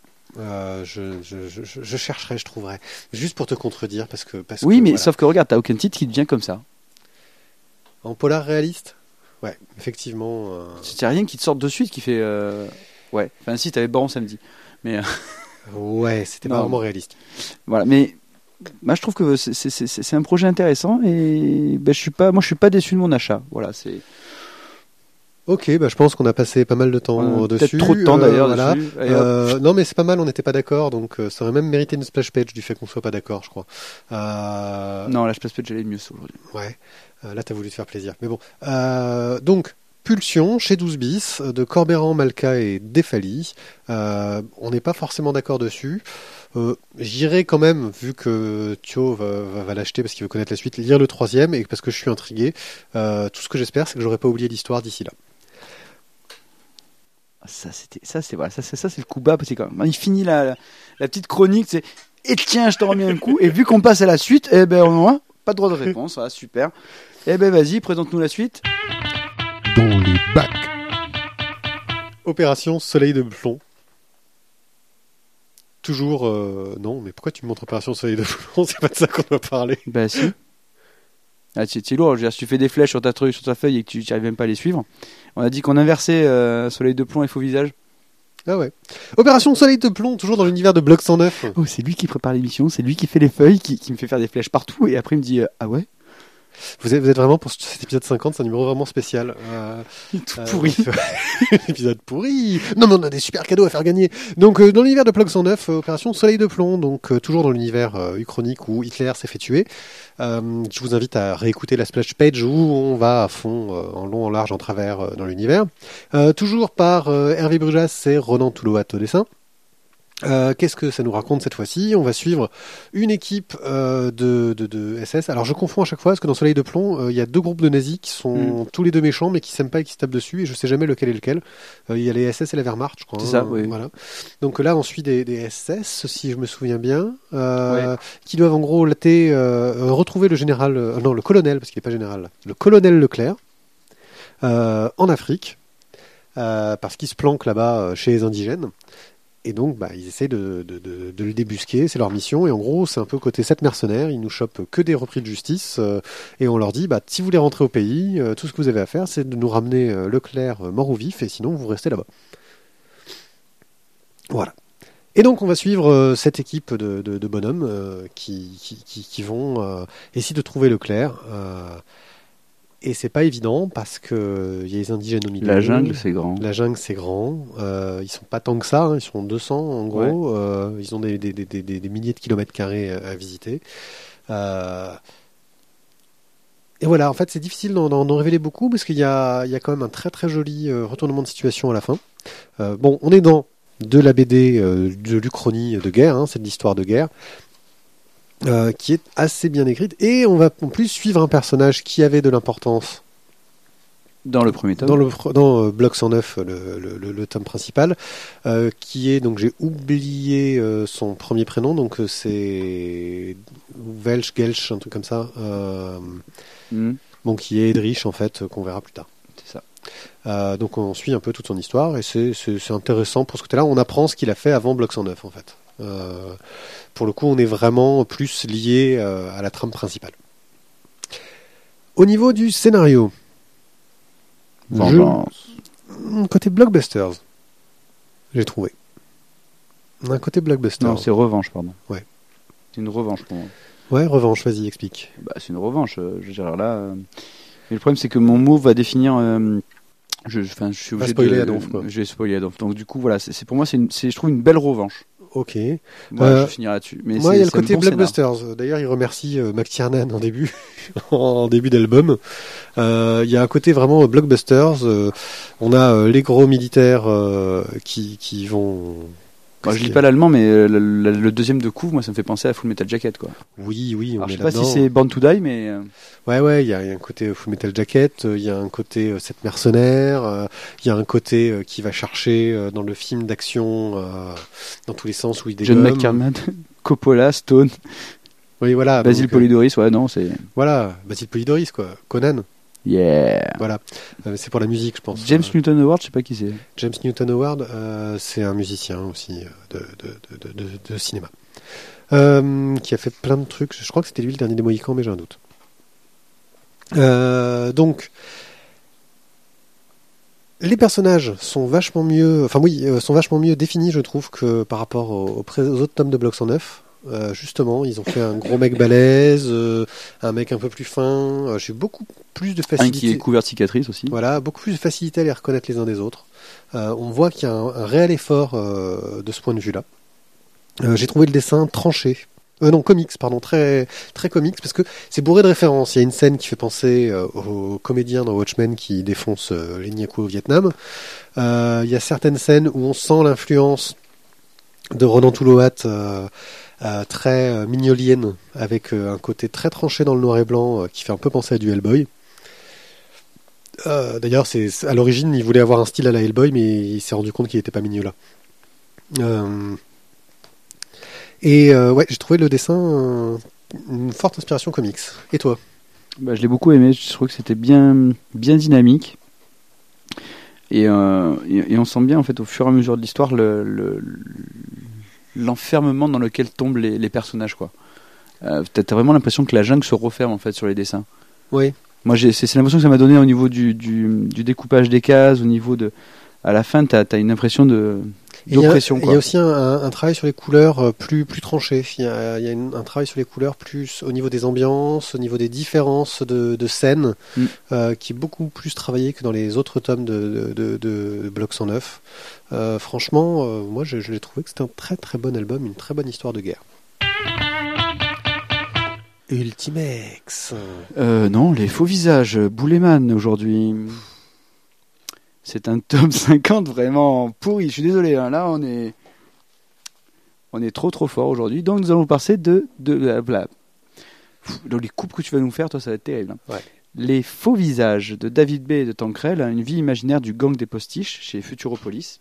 je chercherai, je trouverai. Juste pour te contredire, parce que oui, mais voilà. sauf que regarde, t'as aucun titre qui devient comme ça. En polar réaliste, ouais, effectivement. C'est rien qui te sorte de suite qui fait. Ouais, enfin si, t'avais Baron samedi, mais. Ouais, c'était pas vraiment réaliste. Voilà, mais moi je trouve que c'est un projet intéressant et je suis pas déçu de mon achat. Voilà, c'est. Ok, je pense qu'on a passé pas mal de temps dessus. Peut-être trop de temps d'ailleurs voilà. dessus. Non, mais c'est pas mal, on n'était pas d'accord, donc ça aurait même mérité une splash page du fait qu'on soit pas d'accord, je crois. Non, la splash page j'allais mieux aujourd'hui. Ouais, là t'as voulu te faire plaisir. Mais bon, donc Pulsion chez 12 bis de Corberan, Malka et Defali. On n'est pas forcément d'accord dessus. J'irai quand même, vu que Thio va l'acheter parce qu'il veut connaître la suite, lire le 3e et parce que je suis intrigué. Tout ce que j'espère, c'est que j'aurai pas oublié l'histoire d'ici là. Ça c'est le coup bas parce que quand même, il finit la petite chronique, c'est et tiens, je te remets un coup et vu qu'on passe à la suite, on a pas de droit de réponse, voilà, super. Vas-y, présente-nous la suite. Dans les bacs. Opération Soleil de plomb. Toujours non, mais pourquoi tu me montres Opération Soleil de plomb? C'est pas de ça qu'on doit parler. Bah si. Ah, c'est lourd, si tu fais des flèches sur ta feuille et que tu n'arrives même pas à les suivre. On a dit qu'on inversait Soleil de plomb et Faux visage. Ah ouais. Opération Soleil de plomb, toujours dans l'univers de Bloc 109. Oh, c'est lui qui prépare l'émission, c'est lui qui fait les feuilles, qui me fait faire des flèches partout et après il me dit ah ouais. Vous êtes vraiment pour cet épisode 50, c'est un numéro vraiment spécial. Tout pourri. Épisode pourri. Non, mais on a des super cadeaux à faire gagner. Donc, dans l'univers de Plug 109, Opération Soleil de plomb, donc toujours dans l'univers uchronique où Hitler s'est fait tuer. Je vous invite à réécouter la splash page où on va à fond, en long, en large, en travers dans l'univers. Toujours par Hervé Brujas et Ronan Touloat au dessin. Qu'est-ce que ça nous raconte cette fois-ci? On va suivre une équipe de SS. Alors je confonds à chaque fois parce que dans Soleil de plomb, il y a 2 groupes de nazis qui sont tous les 2 méchants mais qui s'aiment pas et qui se tapent dessus et je sais jamais lequel est lequel. Il y a les SS et la Wehrmacht, je crois. C'est ça, oui. Voilà. Donc là, on suit des SS, si je me souviens bien, qui doivent en gros retrouver le général, non le colonel parce qu'il est pas général, le colonel Leclerc en Afrique parce qu'il se planque là-bas chez les indigènes. Et donc, ils essayent de le débusquer, c'est leur mission. Et en gros, c'est un peu côté 7 mercenaires, ils nous chopent que des repris de justice. Et on leur dit, si vous voulez rentrer au pays, tout ce que vous avez à faire, c'est de nous ramener Leclerc mort ou vif, et sinon, vous restez là-bas. Voilà. Et donc, on va suivre cette équipe de bonhommes qui vont essayer de trouver Leclerc. Et c'est pas évident parce que y a les indigènes au milieu. La jungle, c'est grand. La jungle, c'est grand. Ils sont pas tant que ça. Ils sont 200 en gros. Ouais. Ils ont des milliers de kilomètres carrés à visiter. Et Et voilà, en fait, c'est difficile d'en révéler beaucoup parce qu'il y a quand même un très très joli retournement de situation à la fin. Bon, on est dans de la BD de l'Uchronie de guerre, hein, c'est de l'histoire de guerre, qui est assez bien écrite. Et on va en plus suivre un personnage qui avait de l'importance Dans le premier tome. dans Bloc 109, le tome principal, qui est, donc j'ai oublié son premier prénom, donc c'est Gelsch, un truc comme ça, bon, qui est Edrich en fait, qu'on verra plus tard. C'est ça. Donc on suit un peu toute son histoire et c'est intéressant pour ce côté-là. On apprend ce qu'il a fait avant Bloc 109 en fait. Pour le coup, on est vraiment plus lié à la trame principale. Au niveau du scénario, côté blockbusters, j'ai trouvé. Un côté blockbuster. Non, c'est revanche, pardon. Ouais. C'est une revanche pour moi. Ouais, revanche, vas-y, explique. Bah, c'est une revanche. Je veux dire, là. Mais le problème, c'est que mon mot va définir. Je suis obligé spoiler Adolphe, quoi. Je vais spoiler Adolphe. Donc, du coup, voilà, c'est pour moi, je trouve une belle revanche. Ok. Moi, je finirai là-dessus. Mais moi, il y a le c'est un côté bon blockbusters. scénar. D'ailleurs, il remercie Mac Tiernan en début, en début d'album. Il y a un côté vraiment blockbusters. On a les gros militaires qui vont. Moi, je lis pas l'allemand, mais le deuxième de couvre, moi, ça me fait penser à Full Metal Jacket, quoi. Oui, on Alors, je est sais pas là-dedans. si c'est Born to Die, mais. Ouais, il y a un côté Full Metal Jacket, il y a un côté 7 mercenaires, il y a un côté qui va chercher dans le film d'action dans tous les sens où il John dégomme. McTiernan, Coppola, Stone, Oui, voilà. Basil donc, Polidoris, ouais, non, c'est. Voilà, Basil Polidoris, quoi. Conan, Yeah. voilà. C'est pour la musique, je pense. James Newton Howard, je sais pas qui c'est. James Newton Howard, c'est un musicien aussi de cinéma. Qui a fait plein de trucs. Je crois que c'était lui le dernier des Mohicans, mais j'ai un doute. Donc, les personnages sont vachement mieux, sont vachement mieux définis, je trouve, que par rapport aux autres tomes de Bloc 109. Justement, ils ont fait un gros mec balèze, un mec un peu plus fin. J'ai beaucoup plus de facilité. Un qui est couvert de cicatrices aussi. Voilà, beaucoup plus de facilité à les reconnaître les uns des autres. On voit qu'il y a un réel effort de ce point de vue-là. J'ai trouvé le dessin tranché. Non, comics, pardon, très, très comics, parce que c'est bourré de références. Il y a une scène qui fait penser aux comédiens dans Watchmen qui défoncent les Nyaku au Vietnam. Il y a certaines scènes où on sent l'influence de Ronan Touloat, très mignolienne, avec un côté très tranché dans le noir et blanc, qui fait un peu penser à du Hellboy. D'ailleurs, à l'origine, il voulait avoir un style à la Hellboy, mais il s'est rendu compte qu'il n'était pas mignola. Ouais, j'ai trouvé le dessin une forte inspiration comics. Et toi? Bah, je l'ai beaucoup aimé, je trouve que c'était bien dynamique. Et on sent bien, en fait, au fur et à mesure de l'histoire, l'enfermement dans lequel tombent les personnages, quoi. T'as vraiment l'impression que la jungle se referme, en fait, sur les dessins. Oui. Moi, c'est l'impression que ça m'a donné au niveau du découpage des cases, au niveau de... À la fin, t'as une impression d'oppression, quoi. Il y a aussi un travail sur les couleurs plus tranché. Il y a un travail sur les couleurs plus au niveau des ambiances, au niveau des différences de scènes, qui est beaucoup plus travaillé que dans les autres tomes de Bloc 109. Franchement, moi, je l'ai trouvé que c'était un très très bon album, une très bonne histoire de guerre. Ultimex. Non, les faux visages, Bouleman aujourd'hui. C'est un tome 50 vraiment pourri. Je suis désolé, hein. Là on est trop fort aujourd'hui. Donc nous allons passer de donc les coupes que tu vas nous faire, toi, ça va être terrible. Hein. Ouais. Les faux visages de David B. et de Tancrel, une vie imaginaire du gang des postiches chez Futuropolis.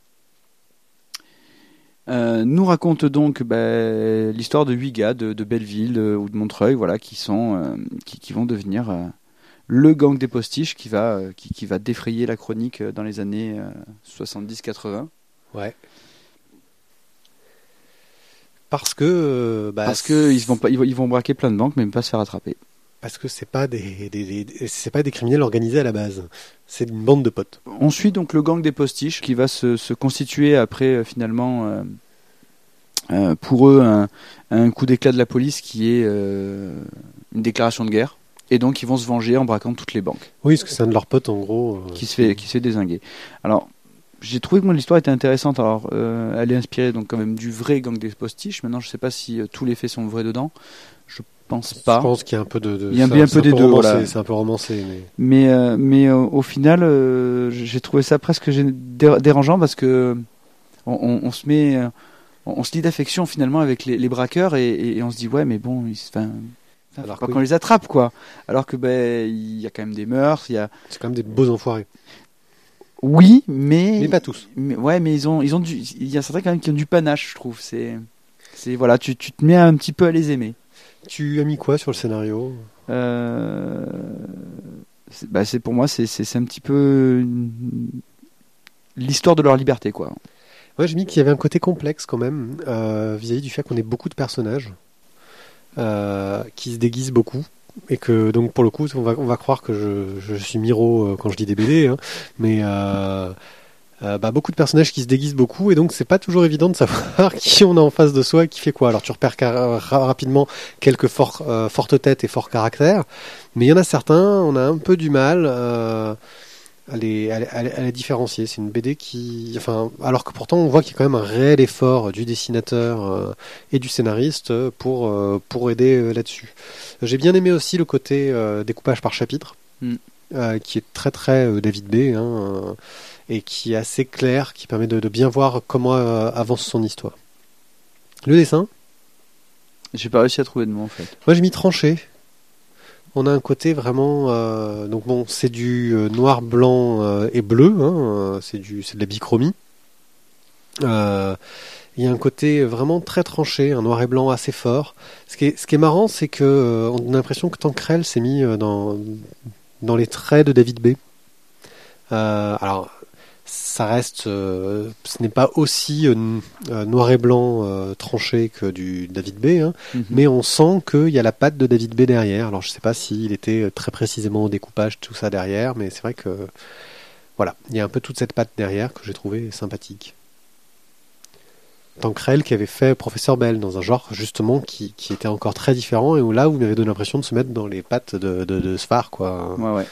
Nous raconte donc l'histoire de 8 gars de Belleville ou de Montreuil, voilà, qui vont devenir le gang des postiches qui va défrayer la chronique dans les années 70-80. Ouais. Parce que ils vont braquer plein de banques, mais pas se faire attraper. Parce que c'est pas des criminels organisés à la base. C'est une bande de potes. On suit donc le gang des postiches qui va se constituer après finalement pour eux un coup d'éclat de la police qui est une déclaration de guerre. Et donc ils vont se venger en braquant toutes les banques. Oui, parce que c'est un de leurs potes en gros. Qui se fait dézinguer. Alors, j'ai trouvé que moi l'histoire était intéressante. Alors, elle est inspirée donc quand même du vrai gang des postiches. Maintenant, je sais pas si tous les faits sont vrais dedans. Je pense pas. Je pense qu'il y a un peu de il y a un peu des deux. Voilà. C'est un peu romancé. Mais au final, j'ai trouvé ça presque dérangeant parce que on se met, on se lie d'affection finalement avec les braqueurs et on se dit ouais mais bon, alors qu'on les attrape quoi. Alors que il y a quand même des meurtres, c'est quand même des beaux enfoirés. Oui, mais pas tous. Mais ils ont il y a certains quand même qui ont du panache, je trouve. C'est voilà, tu te mets un petit peu à les aimer. Tu as mis quoi sur le scénario ? C'est pour moi c'est un petit peu l'histoire de leur liberté quoi. Ouais, j'ai mis qu'il y avait un côté complexe quand même vis-à-vis du fait qu'on ait beaucoup de personnages qui se déguisent beaucoup et que donc pour le coup on va croire que je suis Miro quand je dis des BD, hein, mais beaucoup de personnages qui se déguisent beaucoup et donc c'est pas toujours évident de savoir qui on a en face de soi et qui fait quoi. Alors tu repères rapidement quelques fortes têtes et forts caractères, mais il y en a certains, on a un peu du mal à les différencier. C'est une BD alors que pourtant on voit qu'il y a quand même un réel effort du dessinateur et du scénariste pour aider là-dessus. J'ai bien aimé aussi le côté découpage par chapitre, qui est très très David B, et qui est assez clair, qui permet de bien voir comment avance son histoire. Le dessin, j'ai pas réussi à trouver de mots en fait. Moi j'ai mis tranché. On a un côté vraiment donc bon, c'est du noir, blanc et bleu, c'est de la bichromie. Il y a un côté vraiment très tranché, un noir et blanc assez fort. Ce qui est marrant, c'est que on a l'impression que Tancrel s'est mis dans les traits de David B. Alors ça reste, ce n'est pas aussi noir et blanc tranché que du David B, mais on sent qu'il y a la patte de David B derrière. Alors je sais pas s'il était très précisément au découpage, tout ça derrière, mais c'est vrai que voilà, il y a un peu toute cette patte derrière que j'ai trouvé sympathique. Tancrel qui avait fait Professeur Bell dans un genre justement qui était encore très différent et où là où il m'avait donné l'impression de se mettre dans les pattes de Sfar quoi. Ouais.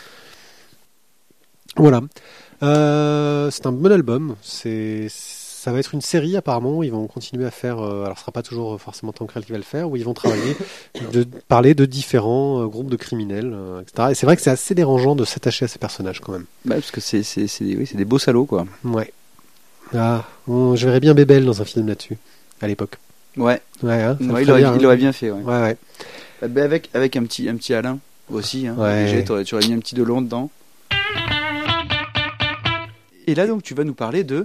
Voilà. C'est un bon album. Ça va être une série apparemment. Ils vont continuer à faire. Alors, ce sera pas toujours forcément Tancrel qui va le faire. Où ils vont travailler, parler de différents groupes de criminels, etc. Et c'est vrai que c'est assez dérangeant de s'attacher à ces personnages quand même. Parce que c'est des beaux salauds quoi. Ouais. Je verrais bien Bébel dans un film là-dessus à l'époque. Ouais. Il aurait bien fait. Ouais. Ouais. Avec un petit Alain aussi. Ouais. Tu aurais mis un petit Delon dedans. Et là, donc, tu vas nous parler de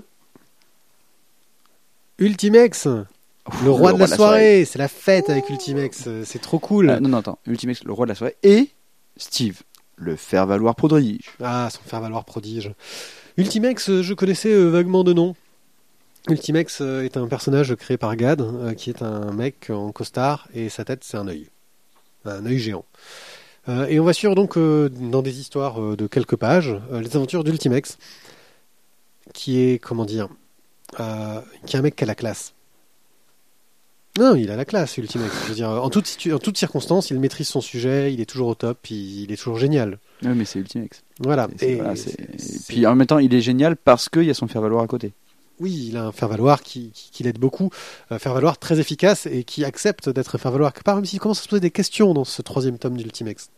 Ultimex, le roi de la soirée. C'est la fête avec Ultimex. C'est trop cool. Non, attends. Ultimex, le roi de la soirée. Et Steve, le faire-valoir prodige. Ah, son faire-valoir prodige. Ultimex, je connaissais vaguement de nom. Ultimex est un personnage créé par Gad, qui est un mec en costard, et sa tête, c'est un œil géant. Et on va suivre donc dans des histoires de quelques pages les aventures d'Ultimex, qui est, qui est un mec qui a la classe. Non, il a la classe, Ultimex. Je veux dire, en toute circonstance, il maîtrise son sujet, il est toujours au top, il est toujours génial. Oui, mais c'est Ultimex. Voilà. Et puis en même temps, il est génial parce qu'il y a son faire-valoir à côté. Oui, il a un faire-valoir qui l'aide beaucoup, faire-valoir très efficace et qui accepte d'être faire-valoir quelque part, même s'il commence à se poser des questions dans ce 3e tome d'Ultimex.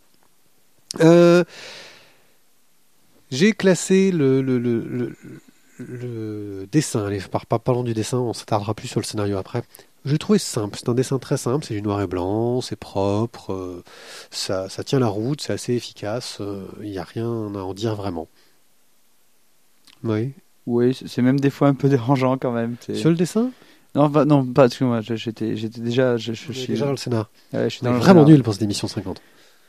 J'ai classé le dessin. Allez, parlons du dessin, on s'attardera plus sur le scénario après. Je l'ai trouvé simple, c'est un dessin très simple, c'est du noir et blanc, c'est propre, ça tient la route, c'est assez efficace, il n'y a rien à en dire vraiment. Oui. Oui, c'est même des fois un peu dérangeant quand même. Sur le dessin ? Non, pas, excuse-moi, j'étais déjà... Je suis déjà dans le scénar. Ouais, je suis vraiment nul pour cette émission 50.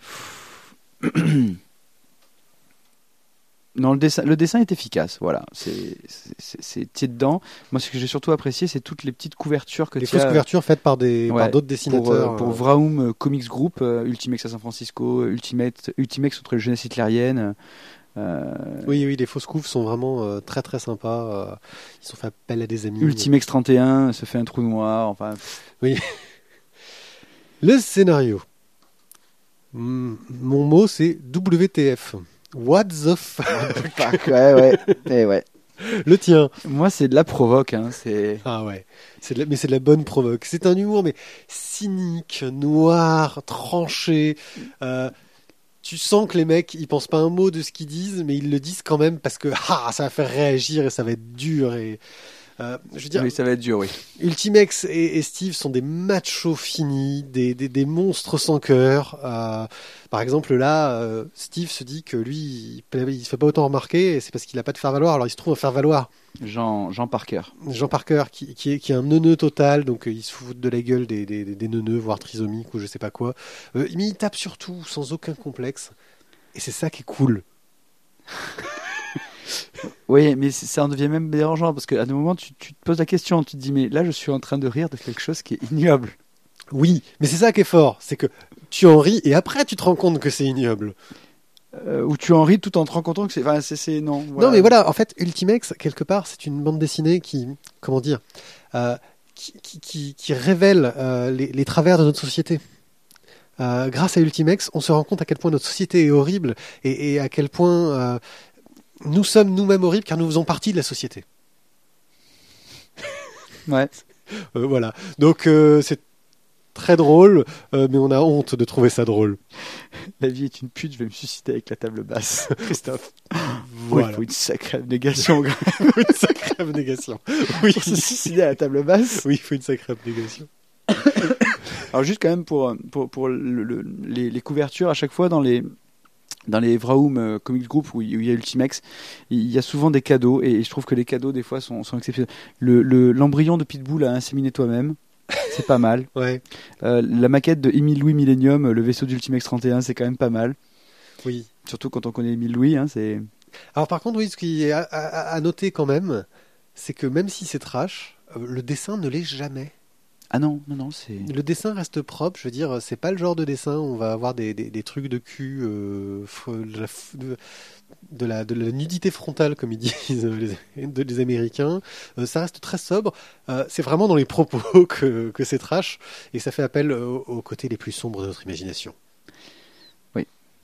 Non, le dessin est efficace, voilà. C'est dedans. Moi, ce que j'ai surtout apprécié, c'est toutes les petites couvertures que les fausses couvertures faites par d'autres dessinateurs. Pour Vraum Comics Group, Ultimex à San Francisco, Ultimex contre les jeunesses hitlériennes. Oui, les fausses couves sont vraiment très très sympas. Ils ont fait appel à des amis. Ultimex 31 se fait un trou noir. Enfin. Oui. Le scénario. Mon mot, c'est WTF. What the fuck. Ouais. Le tien. Moi, c'est de la provoque. Hein, c'est... Ah ouais, mais c'est de la bonne provoque. C'est un humour mais cynique, noir, tranché. Tu sens que les mecs, ils pensent pas un mot de ce qu'ils disent, mais ils le disent quand même parce que ça va faire réagir et ça va être dur. Et je veux dire, Oui, ça va être dur, oui. Ultimex et Steve sont des machos finis, des monstres sans cœur. Par exemple, là, Steve se dit que lui, il se fait pas autant remarquer, et c'est parce qu'il a pas de faire-valoir. Alors il se trouve à faire-valoir. Jean Parker. Jean Parker, qui est un neuneu total, donc il se fout de la gueule des neuneux, voire trisomiques ou je sais pas quoi. Mais il tape sur tout, sans aucun complexe. Et c'est ça qui est cool. Oui, mais ça en devient même dérangeant parce qu'à un moment, tu te poses la question, tu te dis, mais là, je suis en train de rire de quelque chose qui est ignoble. Oui, mais c'est ça qui est fort, c'est que tu en ris et après tu te rends compte que c'est ignoble. Ou tu en ris tout en te rendant compte que c'est... Enfin, non. Voilà. Non, mais voilà, en fait, Ultimex, quelque part, c'est une bande dessinée qui, comment dire, qui révèle les travers de notre société. Grâce à Ultimex, on se rend compte à quel point notre société est horrible et à quel point nous sommes nous-mêmes horribles car nous faisons partie de la société. Ouais. Voilà. Donc c'est très drôle, mais on a honte de trouver ça drôle. La vie est une pute, je vais me suicider avec la table basse. Christophe. Voilà. Voilà. Il faut une sacrée abnégation. Une sacrée abnégation. Oui. Pour se suicider à la table basse. Oui, il faut une sacrée abnégation. Alors juste quand même pour les couvertures, à chaque fois dans les Vraum Comics Group où il y a Ultimex, il y a souvent des cadeaux et je trouve que les cadeaux des fois sont exceptionnels. L'embryon de Pitbull à inséminer toi-même, c'est pas mal. Ouais. La maquette de Émile Louis Millennium, le vaisseau d'Ultimex 31, c'est quand même pas mal. Oui. Surtout quand on connaît Émile Louis, hein, c'est... Alors par contre, oui, ce qui est à noter quand même, c'est que même si c'est trash, le dessin ne l'est jamais. Ah non, c'est... Le dessin reste propre, je veux dire, c'est pas le genre de dessin où on va avoir des trucs de cul, de la nudité frontale, comme ils disent les Américains. Ça reste très sobre. C'est vraiment dans les propos que c'est trash, et ça fait appel aux côtés les plus sombres de notre imagination. Oui.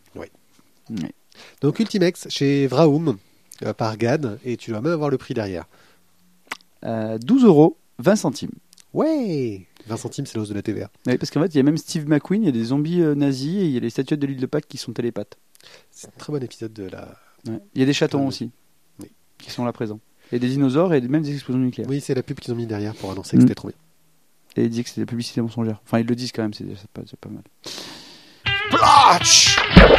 Donc Ultimex, chez Vraum, par Gad, et tu dois même avoir le prix derrière. 12€, 20 centimes. Ouais, 20 centimes, c'est l'os de la TVA. Oui, parce qu'en fait, il y a même Steve McQueen, il y a des zombies nazis et il y a les statuettes de l'île de Pâques qui sont télépathes. C'est un très bon épisode de la... Ouais. Il y a des chatons aussi, oui, qui sont là présents. Il y a des dinosaures et même des explosions nucléaires. Oui, c'est la pub qu'ils ont mis derrière pour annoncer que c'était trop bien. Et ils disent que c'est de la publicité mensongère. Enfin, ils le disent quand même, c'est pas mal. Plotch!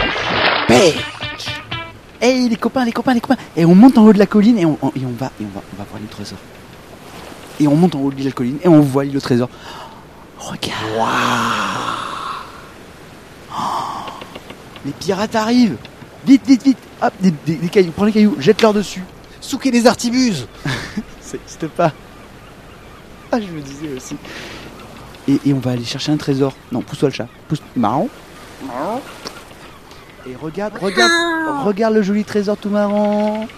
Hey, les copains! Et on monte en haut de la colline et on va voir l'île au trésor. Et on monte en haut de la colline et on voit l'île au trésor. Regarde! Wow. Oh, les pirates arrivent! Vite! Hop, des cailloux, prends les cailloux, jette-leur dessus. Souquez les artibuses. Ça n'existe pas. Ah, je me disais aussi. Et on va aller chercher un trésor. Non, pousse-toi le chat. Pousse. Marron. Et regarde le joli trésor tout marrant.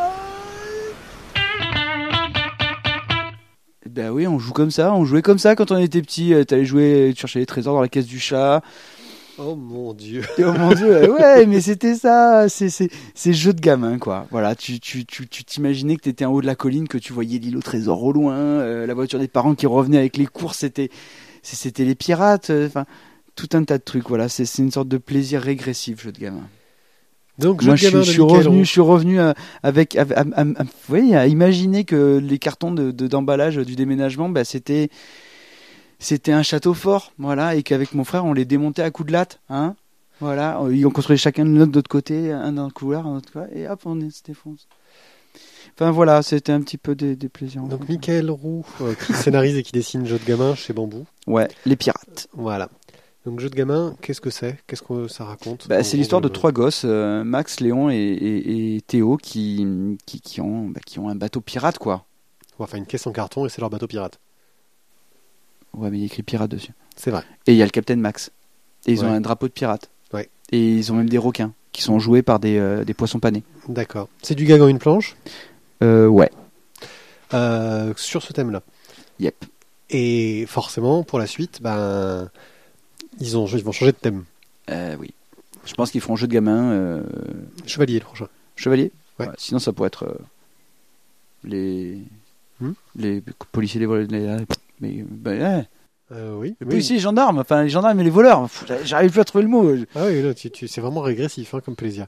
Ben oui, on joue comme ça. On jouait comme ça quand on était petit. T'allais jouer, chercher les trésors dans la caisse du chat. Oh mon Dieu. Oh mon Dieu, ouais, mais c'était ça, c'est jeu de gamin, quoi. Voilà, tu t'imaginais que t'étais en haut de la colline, que tu voyais l'île au trésor au loin, la voiture des parents qui revenait avec les courses, c'était les pirates, enfin, tout un tas de trucs, voilà, c'est une sorte de plaisir régressif, jeu de gamin. Donc, moi, je suis revenu avec, à imaginer que les cartons d'emballage du déménagement, bah, c'était un château fort, voilà, et qu'avec mon frère, on les démontait à coups de latte, hein, voilà, on construisait chacun de l'autre côté, un dans le couloir, un autre côté, et hop, on se défonce. Enfin voilà, c'était un petit peu des plaisirs. Donc Michael Roux, qui scénarise et qui dessine Jeu de gamin chez Bambou. Ouais, les pirates. Voilà. Donc Jeu de gamin, qu'est-ce que c'est ? Qu'est-ce que ça raconte ? C'est l'histoire de trois gosses, Max, Léon et Théo, qui ont un bateau pirate, quoi. Enfin, une caisse en carton et c'est leur bateau pirate. Ouais, mais il y a écrit pirate dessus. C'est vrai. Et il y a le Capitaine Max. Et ils ont Ouais. un drapeau de pirate. Ouais. Et ils ont même des requins qui sont joués par des poissons panés. D'accord. C'est du gag en une planche ? Ouais. Sur ce thème-là. Yep. Et forcément, pour la suite, ils vont changer de thème. Oui. Je pense qu'ils feront jeu de gamin. Chevalier, le prochain. Chevalier. Ouais. Sinon, ça pourrait être les Hmm les policiers, les voleurs, mais Oui. les policiers, les gendarmes, enfin les gendarmes et les voleurs. J'arrive plus à trouver le mot. Ah oui, là, c'est vraiment régressif comme plaisir.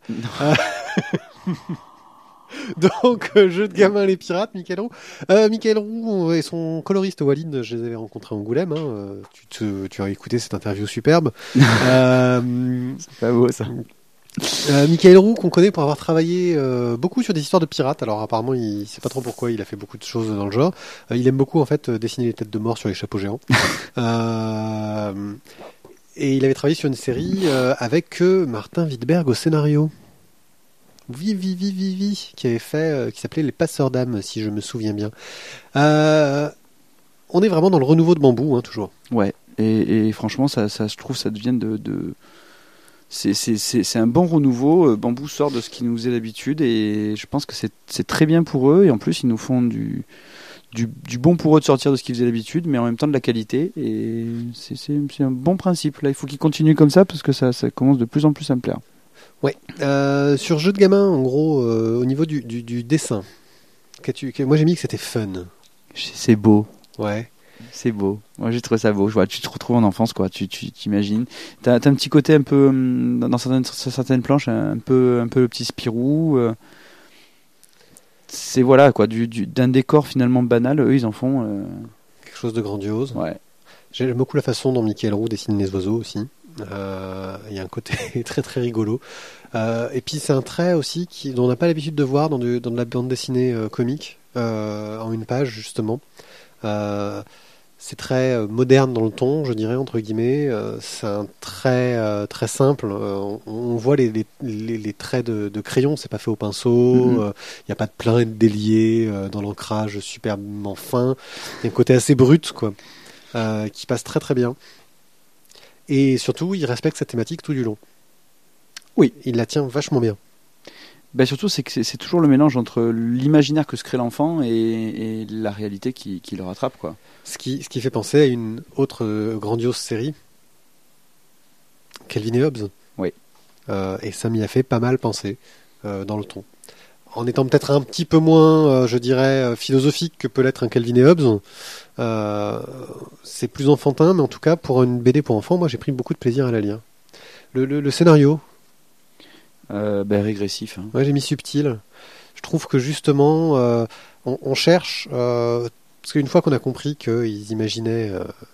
Donc, jeu de gamin les pirates, Michael Roux. Michael Roux et son coloriste Walid, je les avais rencontrés à Angoulême. Tu as écouté cette interview superbe. C'est pas beau ça. Michael Roux, qu'on connaît pour avoir travaillé beaucoup sur des histoires de pirates. Alors apparemment, il sait pas trop pourquoi, il a fait beaucoup de choses dans le genre. Il aime beaucoup en fait dessiner les têtes de mort sur les chapeaux géants. Et il avait travaillé sur une série avec Martin Wittberg au scénario. Qui avait fait, qui s'appelait Les Passeurs d'âmes, si je me souviens bien. On est vraiment dans le renouveau de Bambou, toujours. Ouais. Et franchement, ça, je trouve, ça devient c'est un bon renouveau. Bambou sort de ce qui nous est d'habitude et je pense que c'est très bien pour eux. Et en plus, ils nous font du bon pour eux de sortir de ce qu'ils faisaient d'habitude, mais en même temps de la qualité. Et c'est un bon principe. Là, il faut qu'ils continuent comme ça parce que ça commence de plus en plus à me plaire. Ouais. Sur jeu de gamin, en gros, au niveau du dessin, moi j'ai mis que c'était fun. C'est beau. Ouais. C'est beau. Moi j'ai trouvé ça beau. Tu te retrouves en enfance, quoi. Tu t'imagines. T'as un petit côté un peu dans certaines planches, un peu le petit Spirou. C'est voilà quoi, d'un décor finalement banal. Eux ils en font quelque chose de grandiose. Ouais. J'aime beaucoup la façon dont Michael Roux dessine les oiseaux aussi. Il y a un côté très très rigolo. Et puis c'est un trait aussi dont on n'a pas l'habitude de voir dans de la bande dessinée comique en une page justement. C'est très moderne dans le ton, je dirais entre guillemets. C'est un trait très simple. On voit les traits de crayon, c'est pas fait au pinceau. Il n'y a pas de plein déliés dans l'ancrage superbement fin. Il y a un côté assez brut quoi, qui passe très très bien. Et surtout, il respecte sa thématique tout du long. Oui, il la tient vachement bien. Ben surtout, c'est que c'est toujours le mélange entre l'imaginaire que se crée l'enfant et la réalité qui le rattrape, quoi. Ce qui fait penser à une autre grandiose série, Calvin et Hobbes. Oui. Et ça m'y a fait pas mal penser dans le ton. En étant peut-être un petit peu moins, je dirais, philosophique que peut l'être un Calvin et Hobbes. C'est plus enfantin, mais en tout cas, pour une BD pour enfants, moi j'ai pris beaucoup de plaisir à la lire. Le scénario régressif. Hein. Ouais, j'ai mis subtil. Je trouve que justement, on cherche... parce qu'une fois qu'on a compris qu'ils imaginaient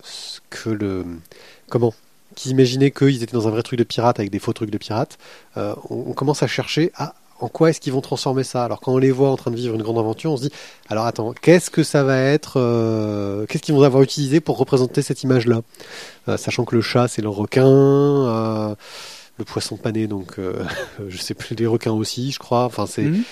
qu'ils imaginaient qu'ils étaient dans un vrai truc de pirate avec des faux trucs de pirate, on commence à chercher en quoi est-ce qu'ils vont transformer ça. Alors quand on les voit en train de vivre une grande aventure, on se dit alors attends, qu'est-ce que ça va être qu'est-ce qu'ils vont avoir utilisé pour représenter cette image-là, sachant que le chat c'est le requin, le poisson pané donc je sais plus, les requins aussi je crois. Enfin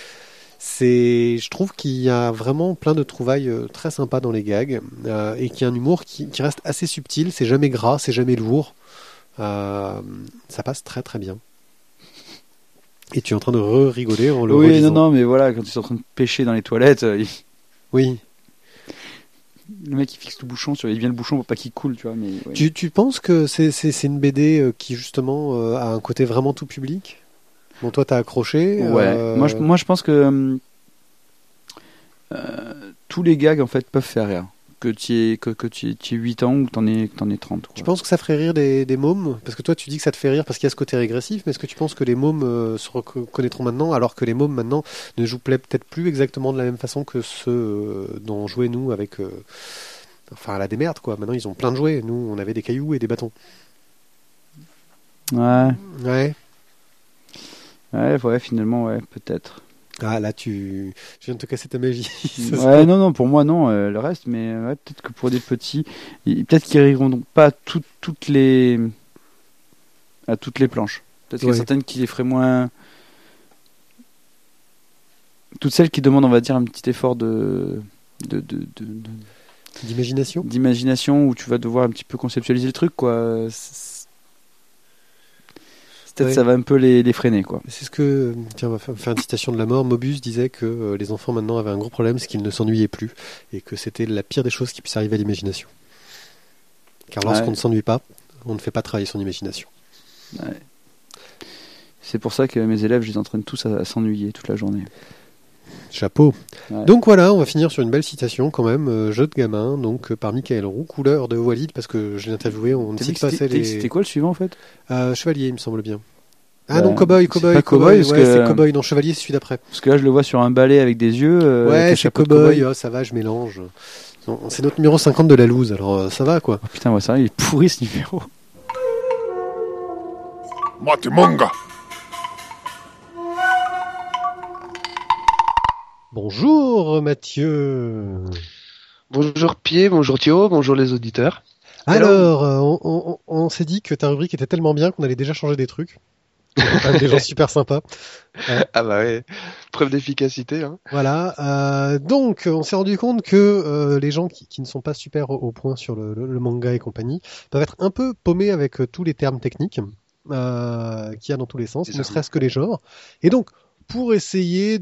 je trouve qu'il y a vraiment plein de trouvailles très sympas dans les gags et qu'il y a un humour qui reste assez subtil. C'est jamais gras, c'est jamais lourd. Ça passe très très bien. Et tu es en train de rigoler en le relisant. Non, mais voilà, quand tu es en train de pêcher dans les toilettes, oui. Le mec il fixe le bouchon, il vient le bouchon pour pas qu'il coule, tu vois. Mais ouais. Tu penses que c'est une BD qui justement a un côté vraiment tout public? Bon, toi t'as accroché. Ouais. Moi je pense que tous les gags en fait peuvent faire rire. Que tu aies 8 ans ou que t'en aies 30. Quoi. Tu penses que ça ferait rire des mômes? Parce que toi tu dis que ça te fait rire parce qu'il y a ce côté régressif, mais est-ce que tu penses que les mômes se reconnaîtront maintenant, alors que les mômes maintenant ne jouent peut-être plus exactement de la même façon que ceux dont on jouait nous avec... Enfin à la démerde quoi, maintenant ils ont plein de jouets, nous on avait des cailloux et des bâtons. Ouais, finalement ouais, peut-être. Ah là je viens de te casser ta magie. Ouais, non, pour moi non, le reste, mais ouais, peut-être que pour des petits, peut-être qu'ils riront donc pas à toutes les planches. Peut-être qu'il y a certaines qui les feraient moins. Toutes celles qui demandent, on va dire, un petit effort d'imagination où tu vas devoir un petit peu conceptualiser le truc, quoi. Peut-être ça va un peu les freiner, quoi. C'est ce que, tiens, on va faire une citation de la mort. Mobius disait que les enfants maintenant avaient un gros problème, c'est qu'ils ne s'ennuyaient plus et que c'était la pire des choses qui puisse arriver à l'imagination. Car lorsqu'on ne s'ennuie pas, on ne fait pas travailler son imagination. Ouais. C'est pour ça que mes élèves, je les entraîne tous à s'ennuyer toute la journée. Chapeau. Ouais. Donc voilà, on va finir sur une belle citation quand même, jeu de gamin, donc par Michael Roux, couleur de Walid, parce que je l'ai interviewé, on ne T'as dit cite que pas c'était les... quoi le suivant en fait? Chevalier, il me semble bien. Ah Bah, non, Cowboy, c'est pas Cowboy, Cowboy, parce ouais, que- c'est Cowboy, non, Chevalier, c'est celui d'après. Parce que là je le vois sur un balai avec des yeux. avec un Ouais, c'est chapeau de Cowboy, oh, ça va, je mélange. Non, c'est notre numéro 50 de la loose, alors ça va quoi. Oh, putain, ouais, ça il est pourri ce numéro. Matemanga. Bonjour Mathieu. Bonjour Pierre, bonjour Thio, bonjour les auditeurs. Alors, on s'est dit que ta rubrique était tellement bien qu'on allait déjà changer des trucs. Il y a quand même des gens super sympas. Ah bah ouais, preuve d'efficacité. Hein. Voilà. Donc, on s'est rendu compte que les gens qui ne sont pas super au point sur le manga et compagnie peuvent être un peu paumés avec tous les termes techniques qu'il y a dans tous les sens, ne serait-ce que les genres. Et donc, pour essayer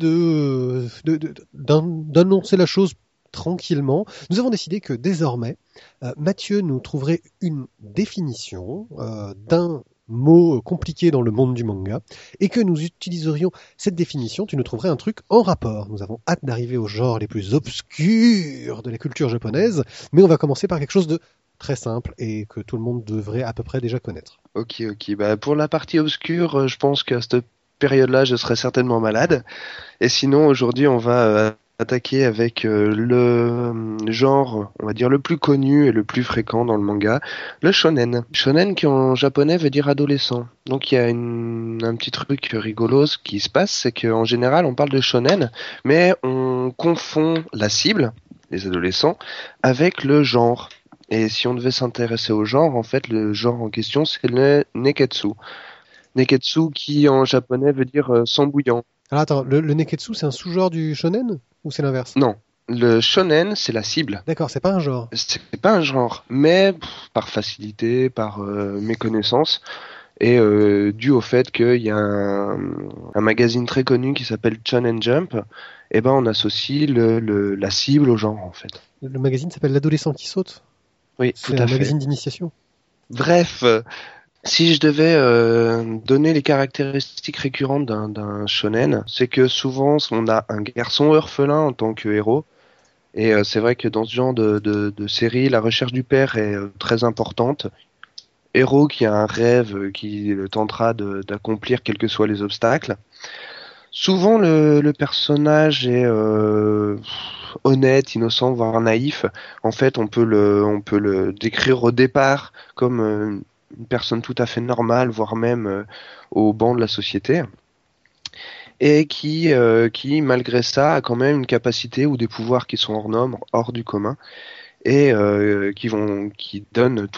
d'annoncer la chose tranquillement, nous avons décidé que désormais, Mathieu nous trouverait une définition d'un mot compliqué dans le monde du manga et que nous utiliserions cette définition, tu nous trouverais un truc en rapport. Nous avons hâte d'arriver aux genres les plus obscurs de la culture japonaise, mais on va commencer par quelque chose de très simple et que tout le monde devrait à peu près déjà connaître. Ok. Bah pour la partie obscure, je pense qu'à cette période-là, je serais certainement malade. Et sinon, aujourd'hui, on va attaquer avec le genre, on va dire, le plus connu et le plus fréquent dans le manga, le shonen. Shonen qui en japonais veut dire adolescent. Donc il y a un petit truc rigolo, ce qui se passe, c'est qu'en général, on parle de shonen, mais on confond la cible, les adolescents, avec le genre. Et si on devait s'intéresser au genre, en fait, le genre en question, c'est le neketsu. Neketsu qui en japonais veut dire sang bouillant. Alors attends, le neketsu c'est un sous-genre du shonen ou c'est l'inverse? Non, le shonen c'est la cible. D'accord, c'est pas un genre. C'est pas un genre, mais par facilité, par méconnaissance, et dû au fait qu'il y a un magazine très connu qui s'appelle Shonen Jump, et ben on associe la cible au genre en fait. Le magazine s'appelle L'adolescent qui saute. Oui, tout C'est à un fait. magazine d'initiation. Bref, si je devais donner les caractéristiques récurrentes d'un shonen, c'est que souvent on a un garçon orphelin en tant que héros. Et c'est vrai que dans ce genre de série, la recherche du père est très importante. Héros qui a un rêve qui le tentera d'accomplir quels que soient les obstacles. Souvent le personnage est honnête, innocent, voire naïf. En fait, on peut le décrire au départ comme une personne tout à fait normale, voire même au banc de la société. Et qui, malgré ça, a quand même une capacité ou des pouvoirs qui sont hors normes, hors du commun, et qui donnent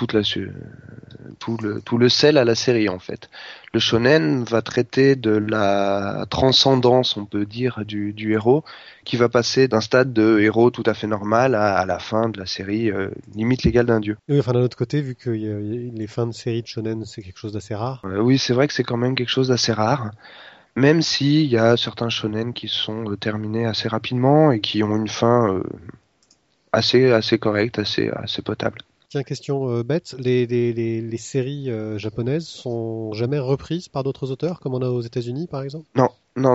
tout le sel à la série en fait. Le shonen va traiter de la transcendance, on peut dire, du héros, qui va passer d'un stade de héros tout à fait normal à la fin de la série, limite l'égale d'un dieu. Oui, enfin d'un autre côté, vu que les fins de série de shonen c'est quelque chose d'assez rare. Oui, c'est vrai que c'est quand même quelque chose d'assez rare. Même s'il y a certains shonen qui sont terminés assez rapidement et qui ont une fin assez correcte, assez potable. Tiens, question bête, les séries japonaises sont jamais reprises par d'autres auteurs, comme on a aux États-Unis par exemple? Non.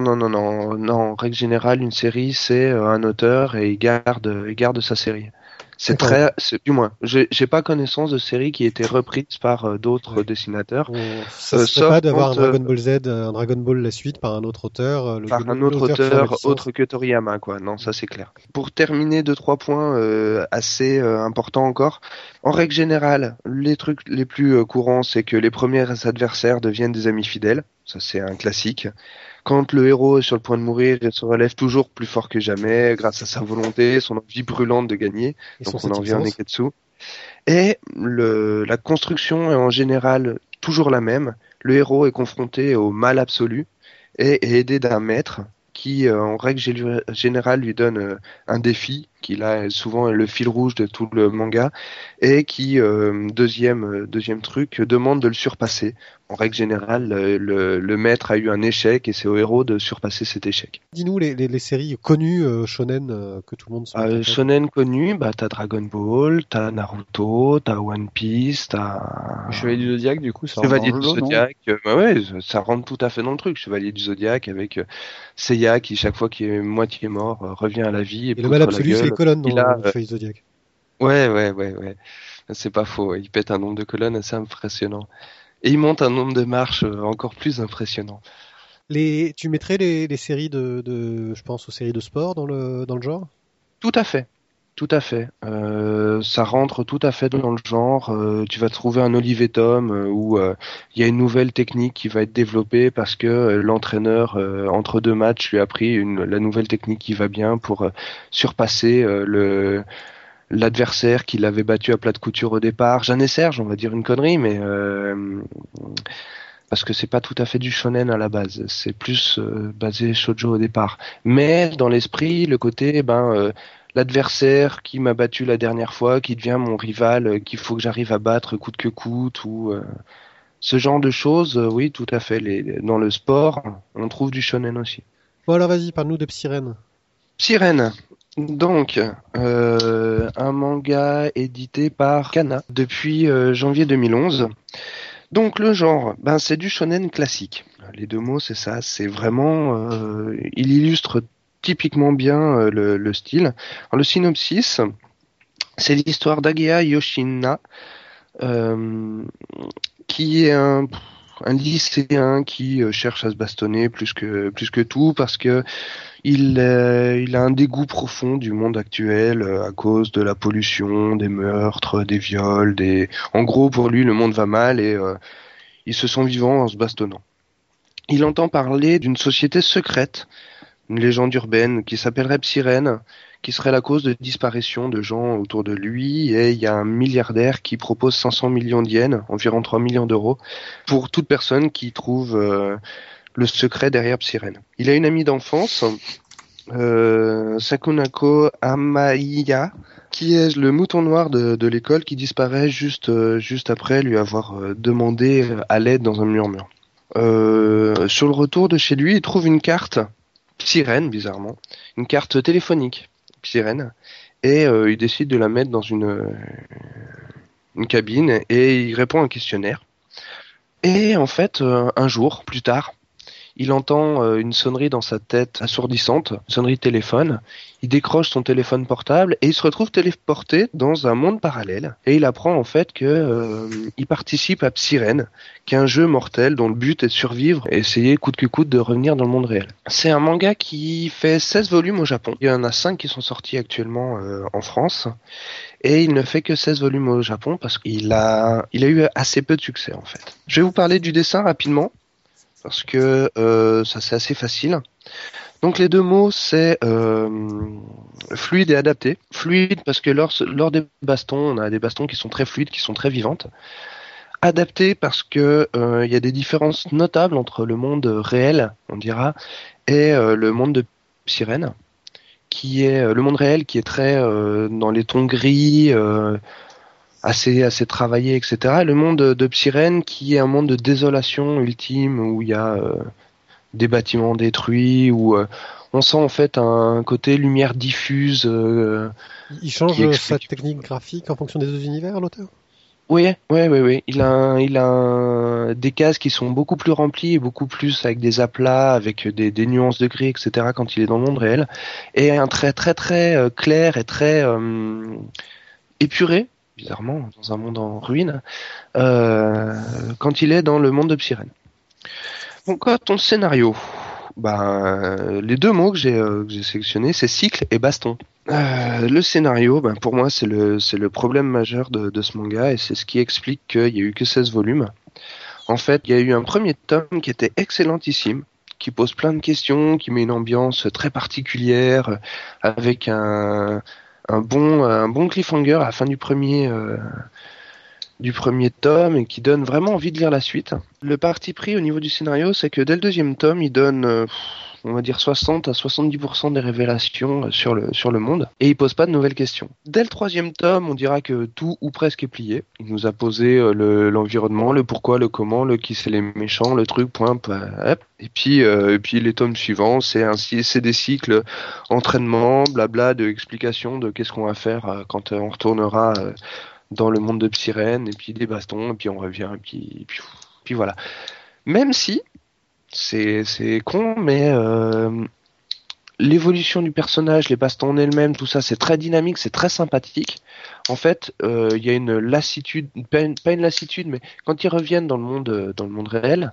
En règle générale, une série, c'est un auteur et il garde sa série. C'est D'accord. du moins, j'ai pas connaissance de série qui a été reprise par d'autres Ouais. dessinateurs. Ça serait Sauf pas d'avoir un quand, Dragon Ball Z, un Dragon Ball la suite par un autre auteur, par un autre l'auteur qui fait la auteur licence. autre que Toriyama, quoi. Non, ça c'est clair. Pour terminer, 2-3 points assez importants encore. En règle générale, les trucs les plus courants, c'est que les premiers adversaires deviennent des amis fidèles. Ça, c'est un classique. Quand le héros est sur le point de mourir, il se relève toujours plus fort que jamais, grâce à sa volonté, son envie brûlante de gagner. Et Donc son on en vient en septième sens. Neketsu. Et la construction est en général toujours la même. Le héros est confronté au mal absolu et est aidé d'un maître qui, en règle générale, lui donne un défi qui là est souvent le fil rouge de tout le manga, et qui, deuxième truc, demande de le surpasser. En règle générale, le maître a eu un échec et c'est au héros de surpasser cet échec. Dis-nous les séries connues shonen que tout le monde se met en tête. Shonen connu, t'as Dragon Ball, t'as Naruto, t'as One Piece, t'as Chevalier du Zodiaque, du coup, ça Chevalier rentre du dans le lot, non? Zodiaque. Ouais, ça rentre tout à fait dans le truc. Chevalier du Zodiaque avec Seiya qui, chaque fois qu'il est moitié mort, revient à la vie et Et le poutre mal la absolu, c'est gueule. les colonnes dans Il a, le feuille Zodiac. ouais. C'est pas faux. Il pète un nombre de colonnes assez impressionnant. Et il monte un nombre de marches encore plus impressionnant. Tu mettrais les séries je pense aux séries de sport dans le genre? Tout à fait. Tout à fait. Ça rentre tout à fait dans le genre. Tu vas trouver un Olivier Tom où il y a une nouvelle technique qui va être développée parce que l'entraîneur, entre deux matchs, lui a pris la nouvelle technique qui va bien pour surpasser l'adversaire qui l'avait battu à plat de couture au départ. Jeanne et Serge, on va dire une connerie, mais parce que c'est pas tout à fait du shonen à la base. C'est plus basé shoujo au départ. Mais dans l'esprit, le côté, l'adversaire qui m'a battu la dernière fois, qui devient mon rival, qu'il faut que j'arrive à battre coûte que coûte, ou ce genre de choses, oui, tout à fait. Dans le sport, on trouve du shonen aussi. Bon alors vas-y, parle-nous de Psyrène. Psyrène. Donc, un manga édité par Kana depuis janvier 2011. Donc le genre, c'est du shonen classique. Les deux mots, c'est ça. C'est vraiment, il illustre typiquement bien le style. Alors, le synopsis, c'est l'histoire d'Agea Yoshina, qui est un lycéen qui cherche à se bastonner plus que tout parce que il a un dégoût profond du monde actuel à cause de la pollution, des meurtres, des viols, en gros pour lui le monde va mal et il se sent vivant en se bastonnant. Il entend parler d'une société secrète, une légende urbaine qui s'appellerait Psyrène, qui serait la cause de disparition de gens autour de lui, et il y a un milliardaire qui propose 500 millions d'yens, environ 3 millions d'euros, pour toute personne qui trouve le secret derrière Psyrène. Il a une amie d'enfance, Sakunako Amaiya, qui est le mouton noir de l'école, qui disparaît juste après lui avoir demandé à l'aide dans un murmure. Sur le retour de chez lui, il trouve une carte Psyrène, bizarrement, une carte téléphonique Psyrène, et il décide de la mettre dans une cabine, et il répond à un questionnaire. Et en fait, un jour, plus tard, il entend une sonnerie dans sa tête assourdissante, une sonnerie de téléphone. Il décroche son téléphone portable et il se retrouve téléporté dans un monde parallèle. Et il apprend en fait que il participe à Psyrène, qui est un jeu mortel dont le but est de survivre et essayer coûte que coûte de revenir dans le monde réel. C'est un manga qui fait 16 volumes au Japon. Il y en a 5 qui sont sortis actuellement en France. Et il ne fait que 16 volumes au Japon parce qu'il a eu assez peu de succès en fait. Je vais vous parler du dessin rapidement, parce que ça c'est assez facile. Donc les deux mots c'est fluide et adapté. Fluide parce que lors des bastons, on a des bastons qui sont très fluides, qui sont très vivantes. Adapté parce que il y a des différences notables entre le monde réel, on dira, et le monde de Psyrène, qui est le monde réel qui est très dans les tons gris, assez travaillé, etc. Et le monde de Psyrène qui est un monde de désolation ultime où il y a des bâtiments détruits, où on sent en fait un côté lumière diffuse. Il change sa technique graphique en fonction des deux univers, l'auteur? Oui. Il a des cases qui sont beaucoup plus remplies et beaucoup plus avec des aplats, avec des nuances de gris, etc. quand il est dans le monde réel. Et un trait très très clair et très épuré, bizarrement, dans un monde en ruine, quand il est dans le monde de Psyrène. Donc, quoi, ton scénario? Les deux mots que j'ai sélectionnés, c'est cycle et baston. Le scénario, pour moi, c'est le problème majeur de ce manga, et c'est ce qui explique qu'il y a eu que 16 volumes. En fait, il y a eu un premier tome qui était excellentissime, qui pose plein de questions, qui met une ambiance très particulière, avec un bon cliffhanger à la fin du premier tome, et qui donne vraiment envie de lire la suite. Le parti pris au niveau du scénario, c'est que dès le deuxième tome, il donne on va dire 60 à 70% des révélations sur le monde, et il pose pas de nouvelles questions. Dès le 3e tome, on dira que tout ou presque est plié. Il nous a posé l'environnement, le pourquoi, le comment, le qui c'est les méchants, le truc, point, hop. Et puis les tomes suivants, c'est des cycles entraînement, blabla, de explication de qu'est-ce qu'on va faire quand on retournera dans le monde de Psyrène, et puis des bastons, et puis on revient, et puis voilà. Même si c'est con, mais l'évolution du personnage, les bastons en elles-mêmes, tout ça, c'est très dynamique, c'est très sympathique. En fait, il y a une lassitude, pas une lassitude, mais quand ils reviennent dans le monde réel,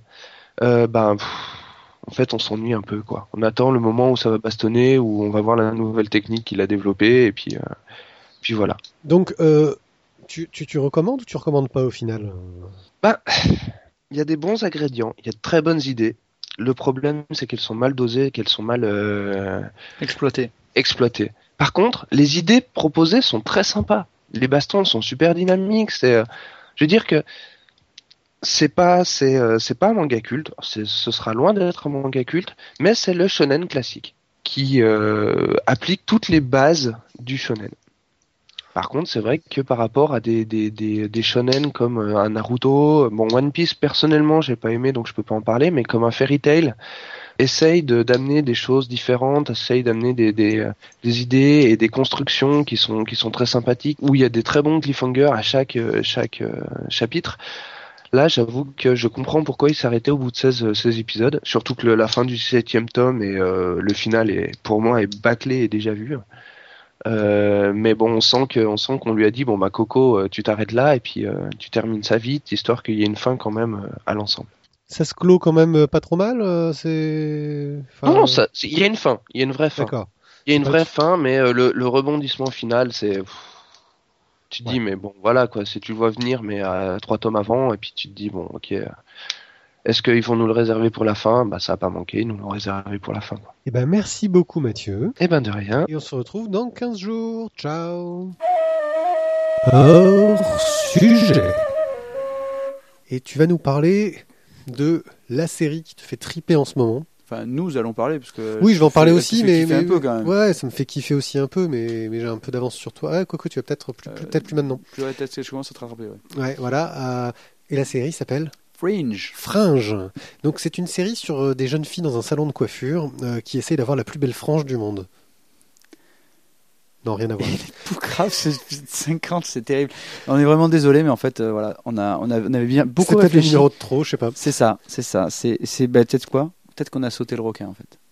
en fait, on s'ennuie un peu, quoi. On attend le moment où ça va bastonner, où on va voir la nouvelle technique qu'il a développée, et puis voilà. Donc, tu recommandes ou tu recommandes pas au final? Il y a des bons ingrédients, il y a de très bonnes idées. Le problème, c'est qu'elles sont mal dosées, qu'elles sont mal Exploité. Par contre, les idées proposées sont très sympas. Les bastons sont super dynamiques. Je veux dire que c'est pas un manga culte. Ce sera loin d'être un manga culte, mais c'est le shonen classique qui applique toutes les bases du shonen. Par contre, c'est vrai que par rapport à des shonen comme un Naruto, bon, One Piece, personnellement, j'ai pas aimé, donc je peux pas en parler, mais comme un Fairy Tail, essaye d'amener des choses différentes, essaye d'amener des idées et des constructions qui sont très sympathiques, où il y a des très bons cliffhangers à chaque chapitre. Là, j'avoue que je comprends pourquoi il s'est arrêté au bout de 16 épisodes, surtout que la fin du 7e tome et le final pour moi est bâclé et déjà vu. Mais bon, on sent qu'on lui a dit, bon bah Coco, tu t'arrêtes là et puis tu termines ça vite, histoire qu'il y ait une fin quand même à l'ensemble. Ça se clôt quand même pas trop mal, Non, il y a une fin, il y a une vraie fin. D'accord. Il y a une vraie fin, mais le rebondissement final, c'est... Tu te dis, mais bon, voilà quoi, si tu le vois venir, mais à 3 tomes avant, et puis tu te dis, bon, ok, est-ce qu'ils vont nous le réserver pour la fin? Bah, ça a pas manqué, ils nous l'ont réservé pour la fin, quoi. Eh ben, merci beaucoup, Mathieu. Eh ben, de rien. Et on se retrouve dans 15 jours. Ciao. Hors sujet. Et tu vas nous parler de la série qui te fait triper en ce moment. Enfin, nous allons parler parce que. Oui, je vais en parler aussi, mais un peu quand même. Ouais, ça me fait kiffer aussi un peu, mais j'ai un peu d'avance sur toi. Ouais, Coco, tu vas peut-être plus maintenant. Peut-être que je commence à te rattraper. Ouais, voilà. Et la série s'appelle Fringe. Donc c'est une série sur des jeunes filles dans un salon de coiffure qui essayent d'avoir la plus belle frange du monde. Non, rien à voir. Tout grave, c'est 50, c'est terrible. On est vraiment désolé, mais en fait, voilà, on avait bien beaucoup réfléchi. C'est peut-être le numéro de trop, je sais pas. C'est ça. C'est peut-être quoi? Peut-être qu'on a sauté le requin, en fait.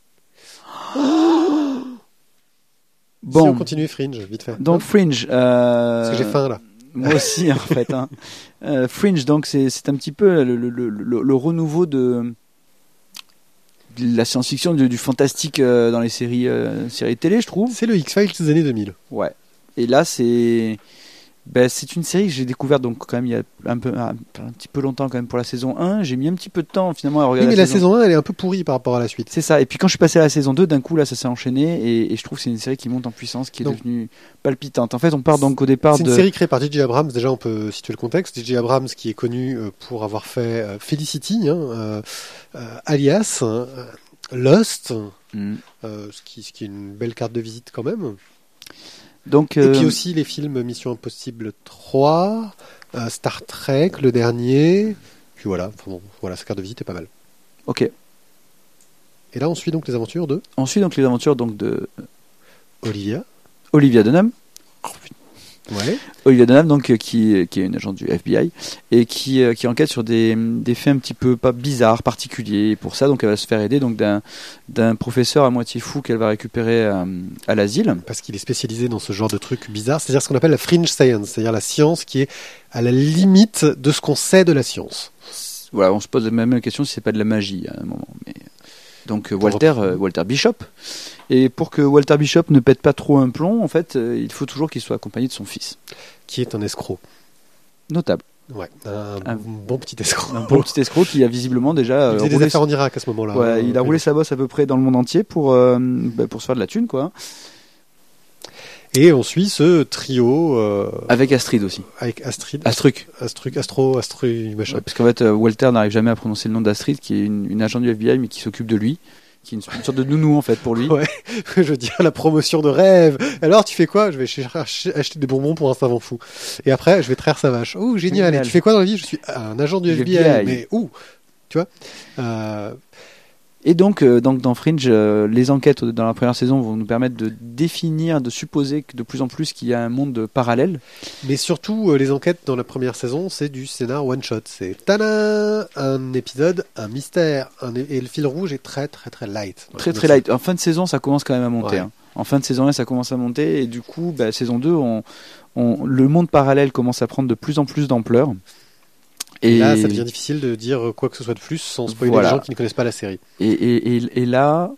Bon. Si on continue Fringe, vite fait. Donc Fringe. Parce que j'ai faim là. Moi aussi, en fait. Hein. Fringe, donc c'est un petit peu le renouveau de la science-fiction, du fantastique dans les séries télé, je trouve. C'est le X-Files des années 2000. Ouais. Et là, c'est une série que j'ai découverte donc quand même il y a un petit peu longtemps quand même pour la saison 1. J'ai mis un petit peu de temps finalement à regarder. Oui, mais la saison 1, elle est un peu pourrie par rapport à la suite. C'est ça. Et puis quand je suis passé à la saison 2, d'un coup là, ça s'est enchaîné et je trouve que c'est une série qui monte en puissance, qui est devenue palpitante. En fait, on part donc au départ c'est une série créée par J.J. Abrams. Déjà, on peut situer le contexte. J.J. Abrams qui est connu pour avoir fait Felicity, Alias, Lost, ce qui est une belle carte de visite quand même. Donc, et puis aussi les films Mission Impossible 3, Star Trek, le dernier. Puis voilà, sa carte de visite est pas mal. Ok. Et là, on suit donc les aventures de Olivia Dunham. Ouais. Olivia Dunham, donc qui est une agente du FBI et qui enquête sur des faits un petit peu pas bizarres, particuliers. Et pour ça, donc elle va se faire aider donc d'un professeur à moitié fou qu'elle va récupérer à l'asile. Parce qu'il est spécialisé dans ce genre de trucs bizarres, c'est-à-dire ce qu'on appelle la fringe science, c'est-à-dire la science qui est à la limite de ce qu'on sait de la science. Voilà, on se pose même la question si c'est pas de la magie à un moment. Mais donc Walter Bishop. Et pour que Walter Bishop ne pète pas trop un plomb, en fait, il faut toujours qu'il soit accompagné de son fils. Qui est un escroc. Notable. Ouais, un bon petit escroc. Un bon petit escroc qui a visiblement déjà... il faisait des affaires en Irak à ce moment-là. Ouais, il a roulé sa bosse à peu près dans le monde entier pour se faire de la thune, quoi. Et on suit ce trio... avec Astrid aussi. Avec Astrid. Astruc, machin. Ouais, parce qu'en fait, Walter n'arrive jamais à prononcer le nom d'Astrid, qui est une agent du FBI, mais qui s'occupe de lui. qui est une sorte de nounou en fait pour lui. Ouais, je veux dire, la promotion de rêve. Alors, tu fais quoi? Je vais acheter des bonbons pour un savant fou. Et après, je vais traire sa vache. Oh, génial. Et tu fais quoi dans la vie? Je suis un agent du FBI. Mais où? Tu vois? Et donc dans Fringe, les enquêtes dans la première saison vont nous permettre de définir, de supposer que de plus en plus qu'il y a un monde parallèle. Mais surtout, les enquêtes dans la première saison, c'est du scénar one-shot. C'est tada, un épisode, un mystère. Et le fil rouge est très, très, très light. Très, très light. En fin de saison, ça commence quand même à monter. Ouais. Hein. En fin de saison 1, ça commence à monter. Et du coup, saison 2, le monde parallèle commence à prendre de plus en plus d'ampleur. Et là, ça devient difficile de dire quoi que ce soit de plus sans spoiler les gens qui ne connaissent pas la série. Et là,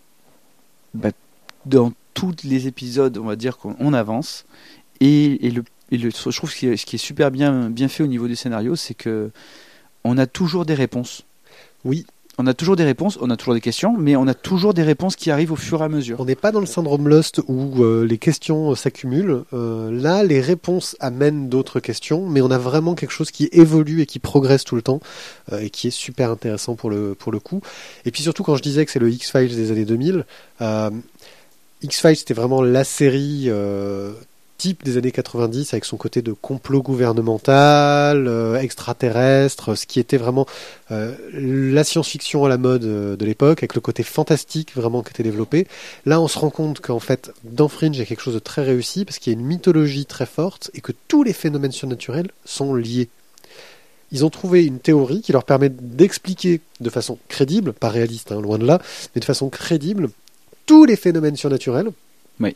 dans tous les épisodes, on va dire qu'on avance. Je trouve ce qui est super bien fait au niveau du scénario, c'est que on a toujours des réponses. Oui. On a toujours des réponses, on a toujours des questions, mais on a toujours des réponses qui arrivent au fur et à mesure. On n'est pas dans le syndrome Lost où les questions s'accumulent. Là, les réponses amènent d'autres questions, mais on a vraiment quelque chose qui évolue et qui progresse tout le temps et qui est super intéressant pour le coup. Et puis surtout, quand je disais que c'est le X-Files des années 2000, X-Files, c'était vraiment la série type des années 90 avec son côté de complot gouvernemental, extraterrestre, ce qui était vraiment la science-fiction à la mode de l'époque, avec le côté fantastique vraiment qui était développé. Là, on se rend compte qu'en fait, dans Fringe, il y a quelque chose de très réussi parce qu'il y a une mythologie très forte et que tous les phénomènes surnaturels sont liés. Ils ont trouvé une théorie qui leur permet d'expliquer de façon crédible, pas réaliste, hein, loin de là, mais de façon crédible, tous les phénomènes surnaturels. Oui.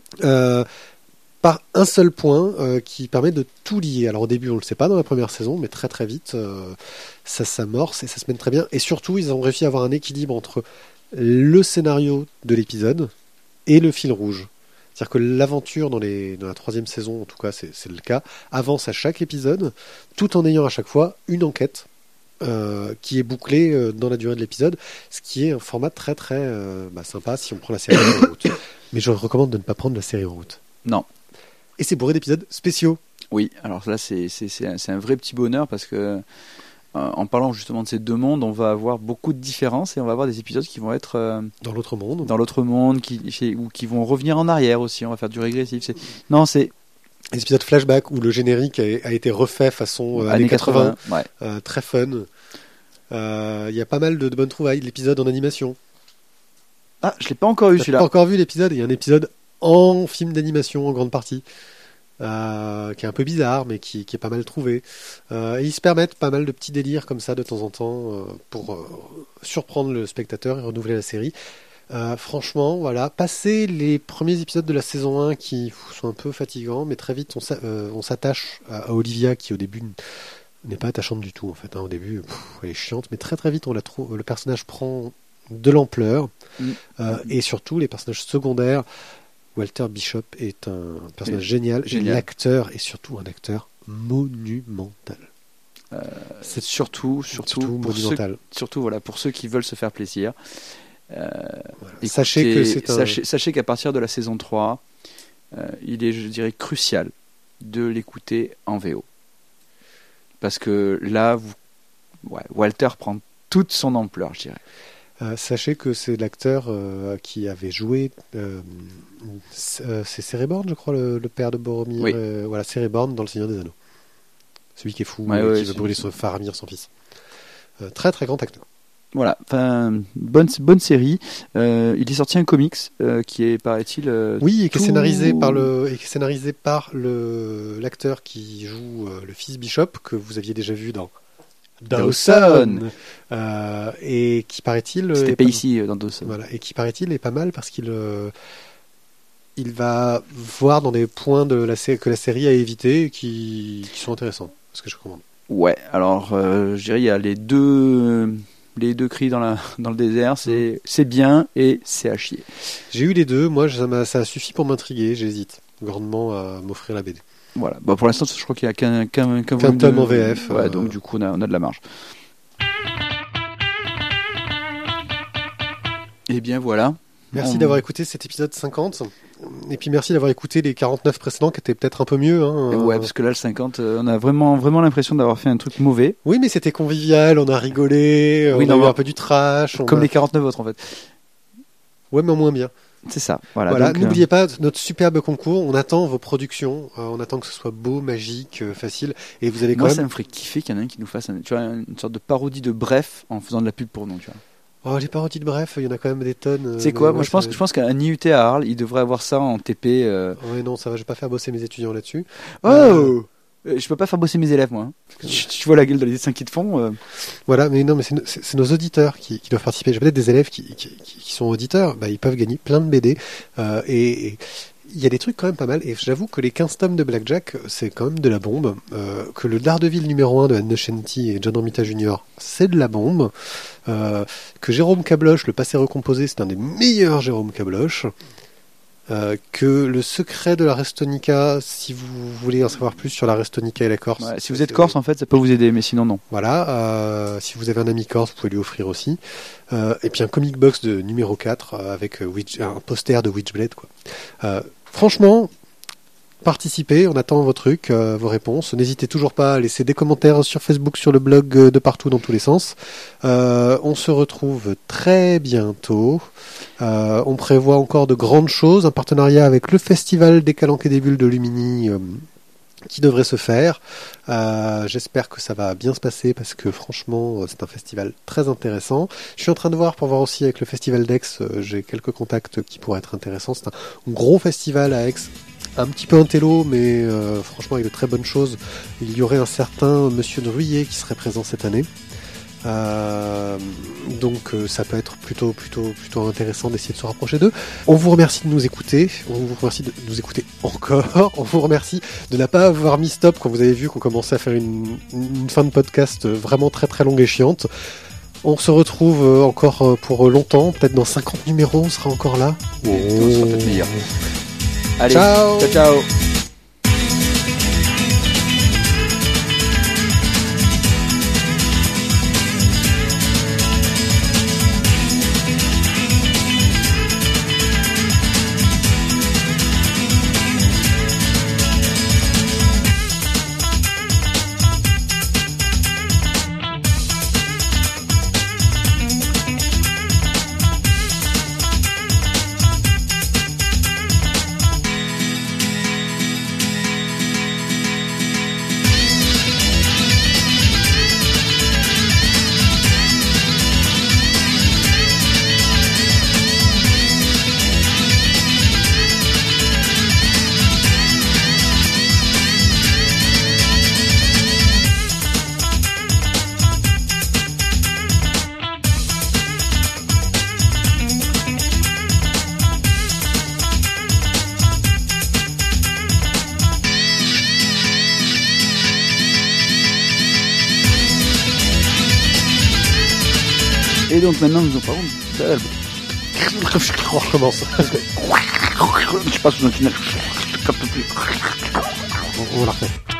Par un seul point qui permet de tout lier. Alors au début on le sait pas dans la première saison, mais très très vite ça s'amorce et ça se mène très bien. Et surtout ils ont réussi à avoir un équilibre entre le scénario de l'épisode et le fil rouge. C'est-à-dire que l'aventure dans la troisième saison, en tout cas c'est le cas, avance à chaque épisode, tout en ayant à chaque fois une enquête qui est bouclée dans la durée de l'épisode, ce qui est un format très très sympa si on prend la série en route. Mais je recommande de ne pas prendre la série en route. Non. Et c'est bourré d'épisodes spéciaux. Oui, alors là c'est un vrai petit bonheur parce que en parlant justement de ces deux mondes, on va avoir beaucoup de différences et on va avoir des épisodes qui vont être dans l'autre monde, qui vont revenir en arrière aussi. On va faire du régressif. C'est des épisodes flashback où le générique a été refait façon années 80 ouais. Très fun. Il y a pas mal de bonnes trouvailles. L'épisode en animation. Ah, je l'ai pas encore vu celui-là. Pas encore vu l'épisode. Il y a un épisode en film d'animation en grande partie, qui est un peu bizarre mais qui est pas mal trouvé. Et ils se permettent pas mal de petits délires comme ça de temps en temps pour surprendre le spectateur et renouveler la série. Franchement, voilà, passer les premiers épisodes de la saison 1 qui sont un peu fatigants, mais très vite on s'attache à Olivia qui au début n'est pas attachante du tout en fait. Au début, elle est chiante, mais très très vite le personnage prend de l'ampleur et surtout les personnages secondaires. Walter Bishop est un personnage génial. Et l'acteur est surtout un acteur monumental. C'est surtout monumental. Pour ceux qui veulent se faire plaisir. Sachez qu'à partir de la saison 3, il est, je dirais, crucial de l'écouter en VO. Parce que là, Walter prend toute son ampleur, je dirais. Sachez que c'est l'acteur qui avait joué c'est Celeborn, je crois, le père de Boromir. Oui. Celeborn dans Le Seigneur des Anneaux. Celui qui est fou, qui veut brûler Faramir, son fils. Très très grand acteur. Voilà, bonne série. Il est sorti un comics qui est, paraît-il, oui, et qui est scénarisé par l'acteur qui joue le fils Bishop que vous aviez déjà vu dans Dawson, et qui paraît-il c'était pas ici dans Dawson. Voilà, et qui paraît-il est pas mal parce qu'il va voir dans des points que la série a évité qui sont intéressants, ce que je recommande. Ouais, alors je dirais il y a les deux cris dans le désert, c'est bien et c'est à chier. J'ai eu les deux, moi ça a suffi pour m'intriguer, j'hésite grandement à m'offrir la BD. Voilà, pour l'instant je crois qu'il y a qu'un tome en VF. Ouais, donc du coup on a de la marge. Et bien voilà. Merci d'avoir écouté cet épisode 50. Et puis merci d'avoir écouté les 49 précédents qui étaient peut-être un peu mieux. Ouais, parce que là le 50, on a vraiment l'impression d'avoir fait un truc mauvais. Oui, mais c'était convivial, on a rigolé, on a eu un peu du trash. Comme les 49 autres en fait. Ouais, mais en moins bien. C'est ça. Voilà. Voilà, donc, n'oubliez pas notre superbe concours. On attend vos productions. On attend que ce soit beau, magique, facile. Et vous allez quand moi, ça même. me ferait kiffer qu'il y en ait un qui nous fasse tu vois, une sorte de parodie de Bref en faisant de la pub pour nous. Tu vois. Oh, les parodies de Bref, il y en a quand même des tonnes. C'est quoi? Moi, je pense qu'à un IUT à Arles, il devrait avoir ça en TP. Ouais, non, ça va. Je vais pas faire bosser mes étudiants là-dessus. Je peux pas faire bosser mes élèves, moi. Hein. Tu vois la gueule de les dessins qui te font. Voilà, mais non, mais c'est nos auditeurs qui doivent participer. J'ai peut-être des élèves qui sont auditeurs. Bah, ils peuvent gagner plein de BD. Et il y a des trucs quand même pas mal. Et j'avoue que les 15 tomes de Blackjack, c'est quand même de la bombe. Que le Daredevil numéro 1 de Anne Nocenti et John Romita Jr., c'est de la bombe. Que Jérôme Cabloche, le passé recomposé, c'est un des meilleurs Jérôme Cabloche. Que le secret de la Restonica, si vous voulez en savoir plus sur la Restonica et la Corse. Ouais, si vous êtes corse, en fait, ça peut vous aider, mais sinon, non. Voilà, si vous avez un ami corse, vous pouvez lui offrir aussi. Et puis un comic box de numéro 4 avec un poster de Witchblade, quoi. Franchement, participez, on attend vos trucs, vos réponses. N'hésitez toujours pas à laisser des commentaires sur Facebook, sur le blog, de partout, dans tous les sens. On se retrouve très bientôt. On prévoit encore de grandes choses, un partenariat avec le festival des Calanques et des Bulles de Lumini qui devrait se faire. J'espère que ça va bien se passer parce que franchement c'est un festival très intéressant. Je suis en train de voir pour voir aussi avec le festival d'Aix, j'ai quelques contacts qui pourraient être intéressants. C'est un gros festival à Aix, un petit peu intello, mais franchement avec de très bonnes choses. Il y aurait un certain Monsieur Druillet qui serait présent cette année. Donc ça peut être plutôt intéressant d'essayer de se rapprocher d'eux. On vous remercie de nous écouter, on vous remercie de nous écouter encore, on vous remercie de ne pas avoir mis stop quand vous avez vu qu'on commençait à faire une fin de podcast vraiment très très longue et chiante. On se retrouve encore pour longtemps, peut-être dans 50 numéros, on sera encore là. On sera peut-être meilleur. Allez, ciao. Ciao. Et donc maintenant nous en parlons. On recommence. Je passe dans le tunnel. On la refait.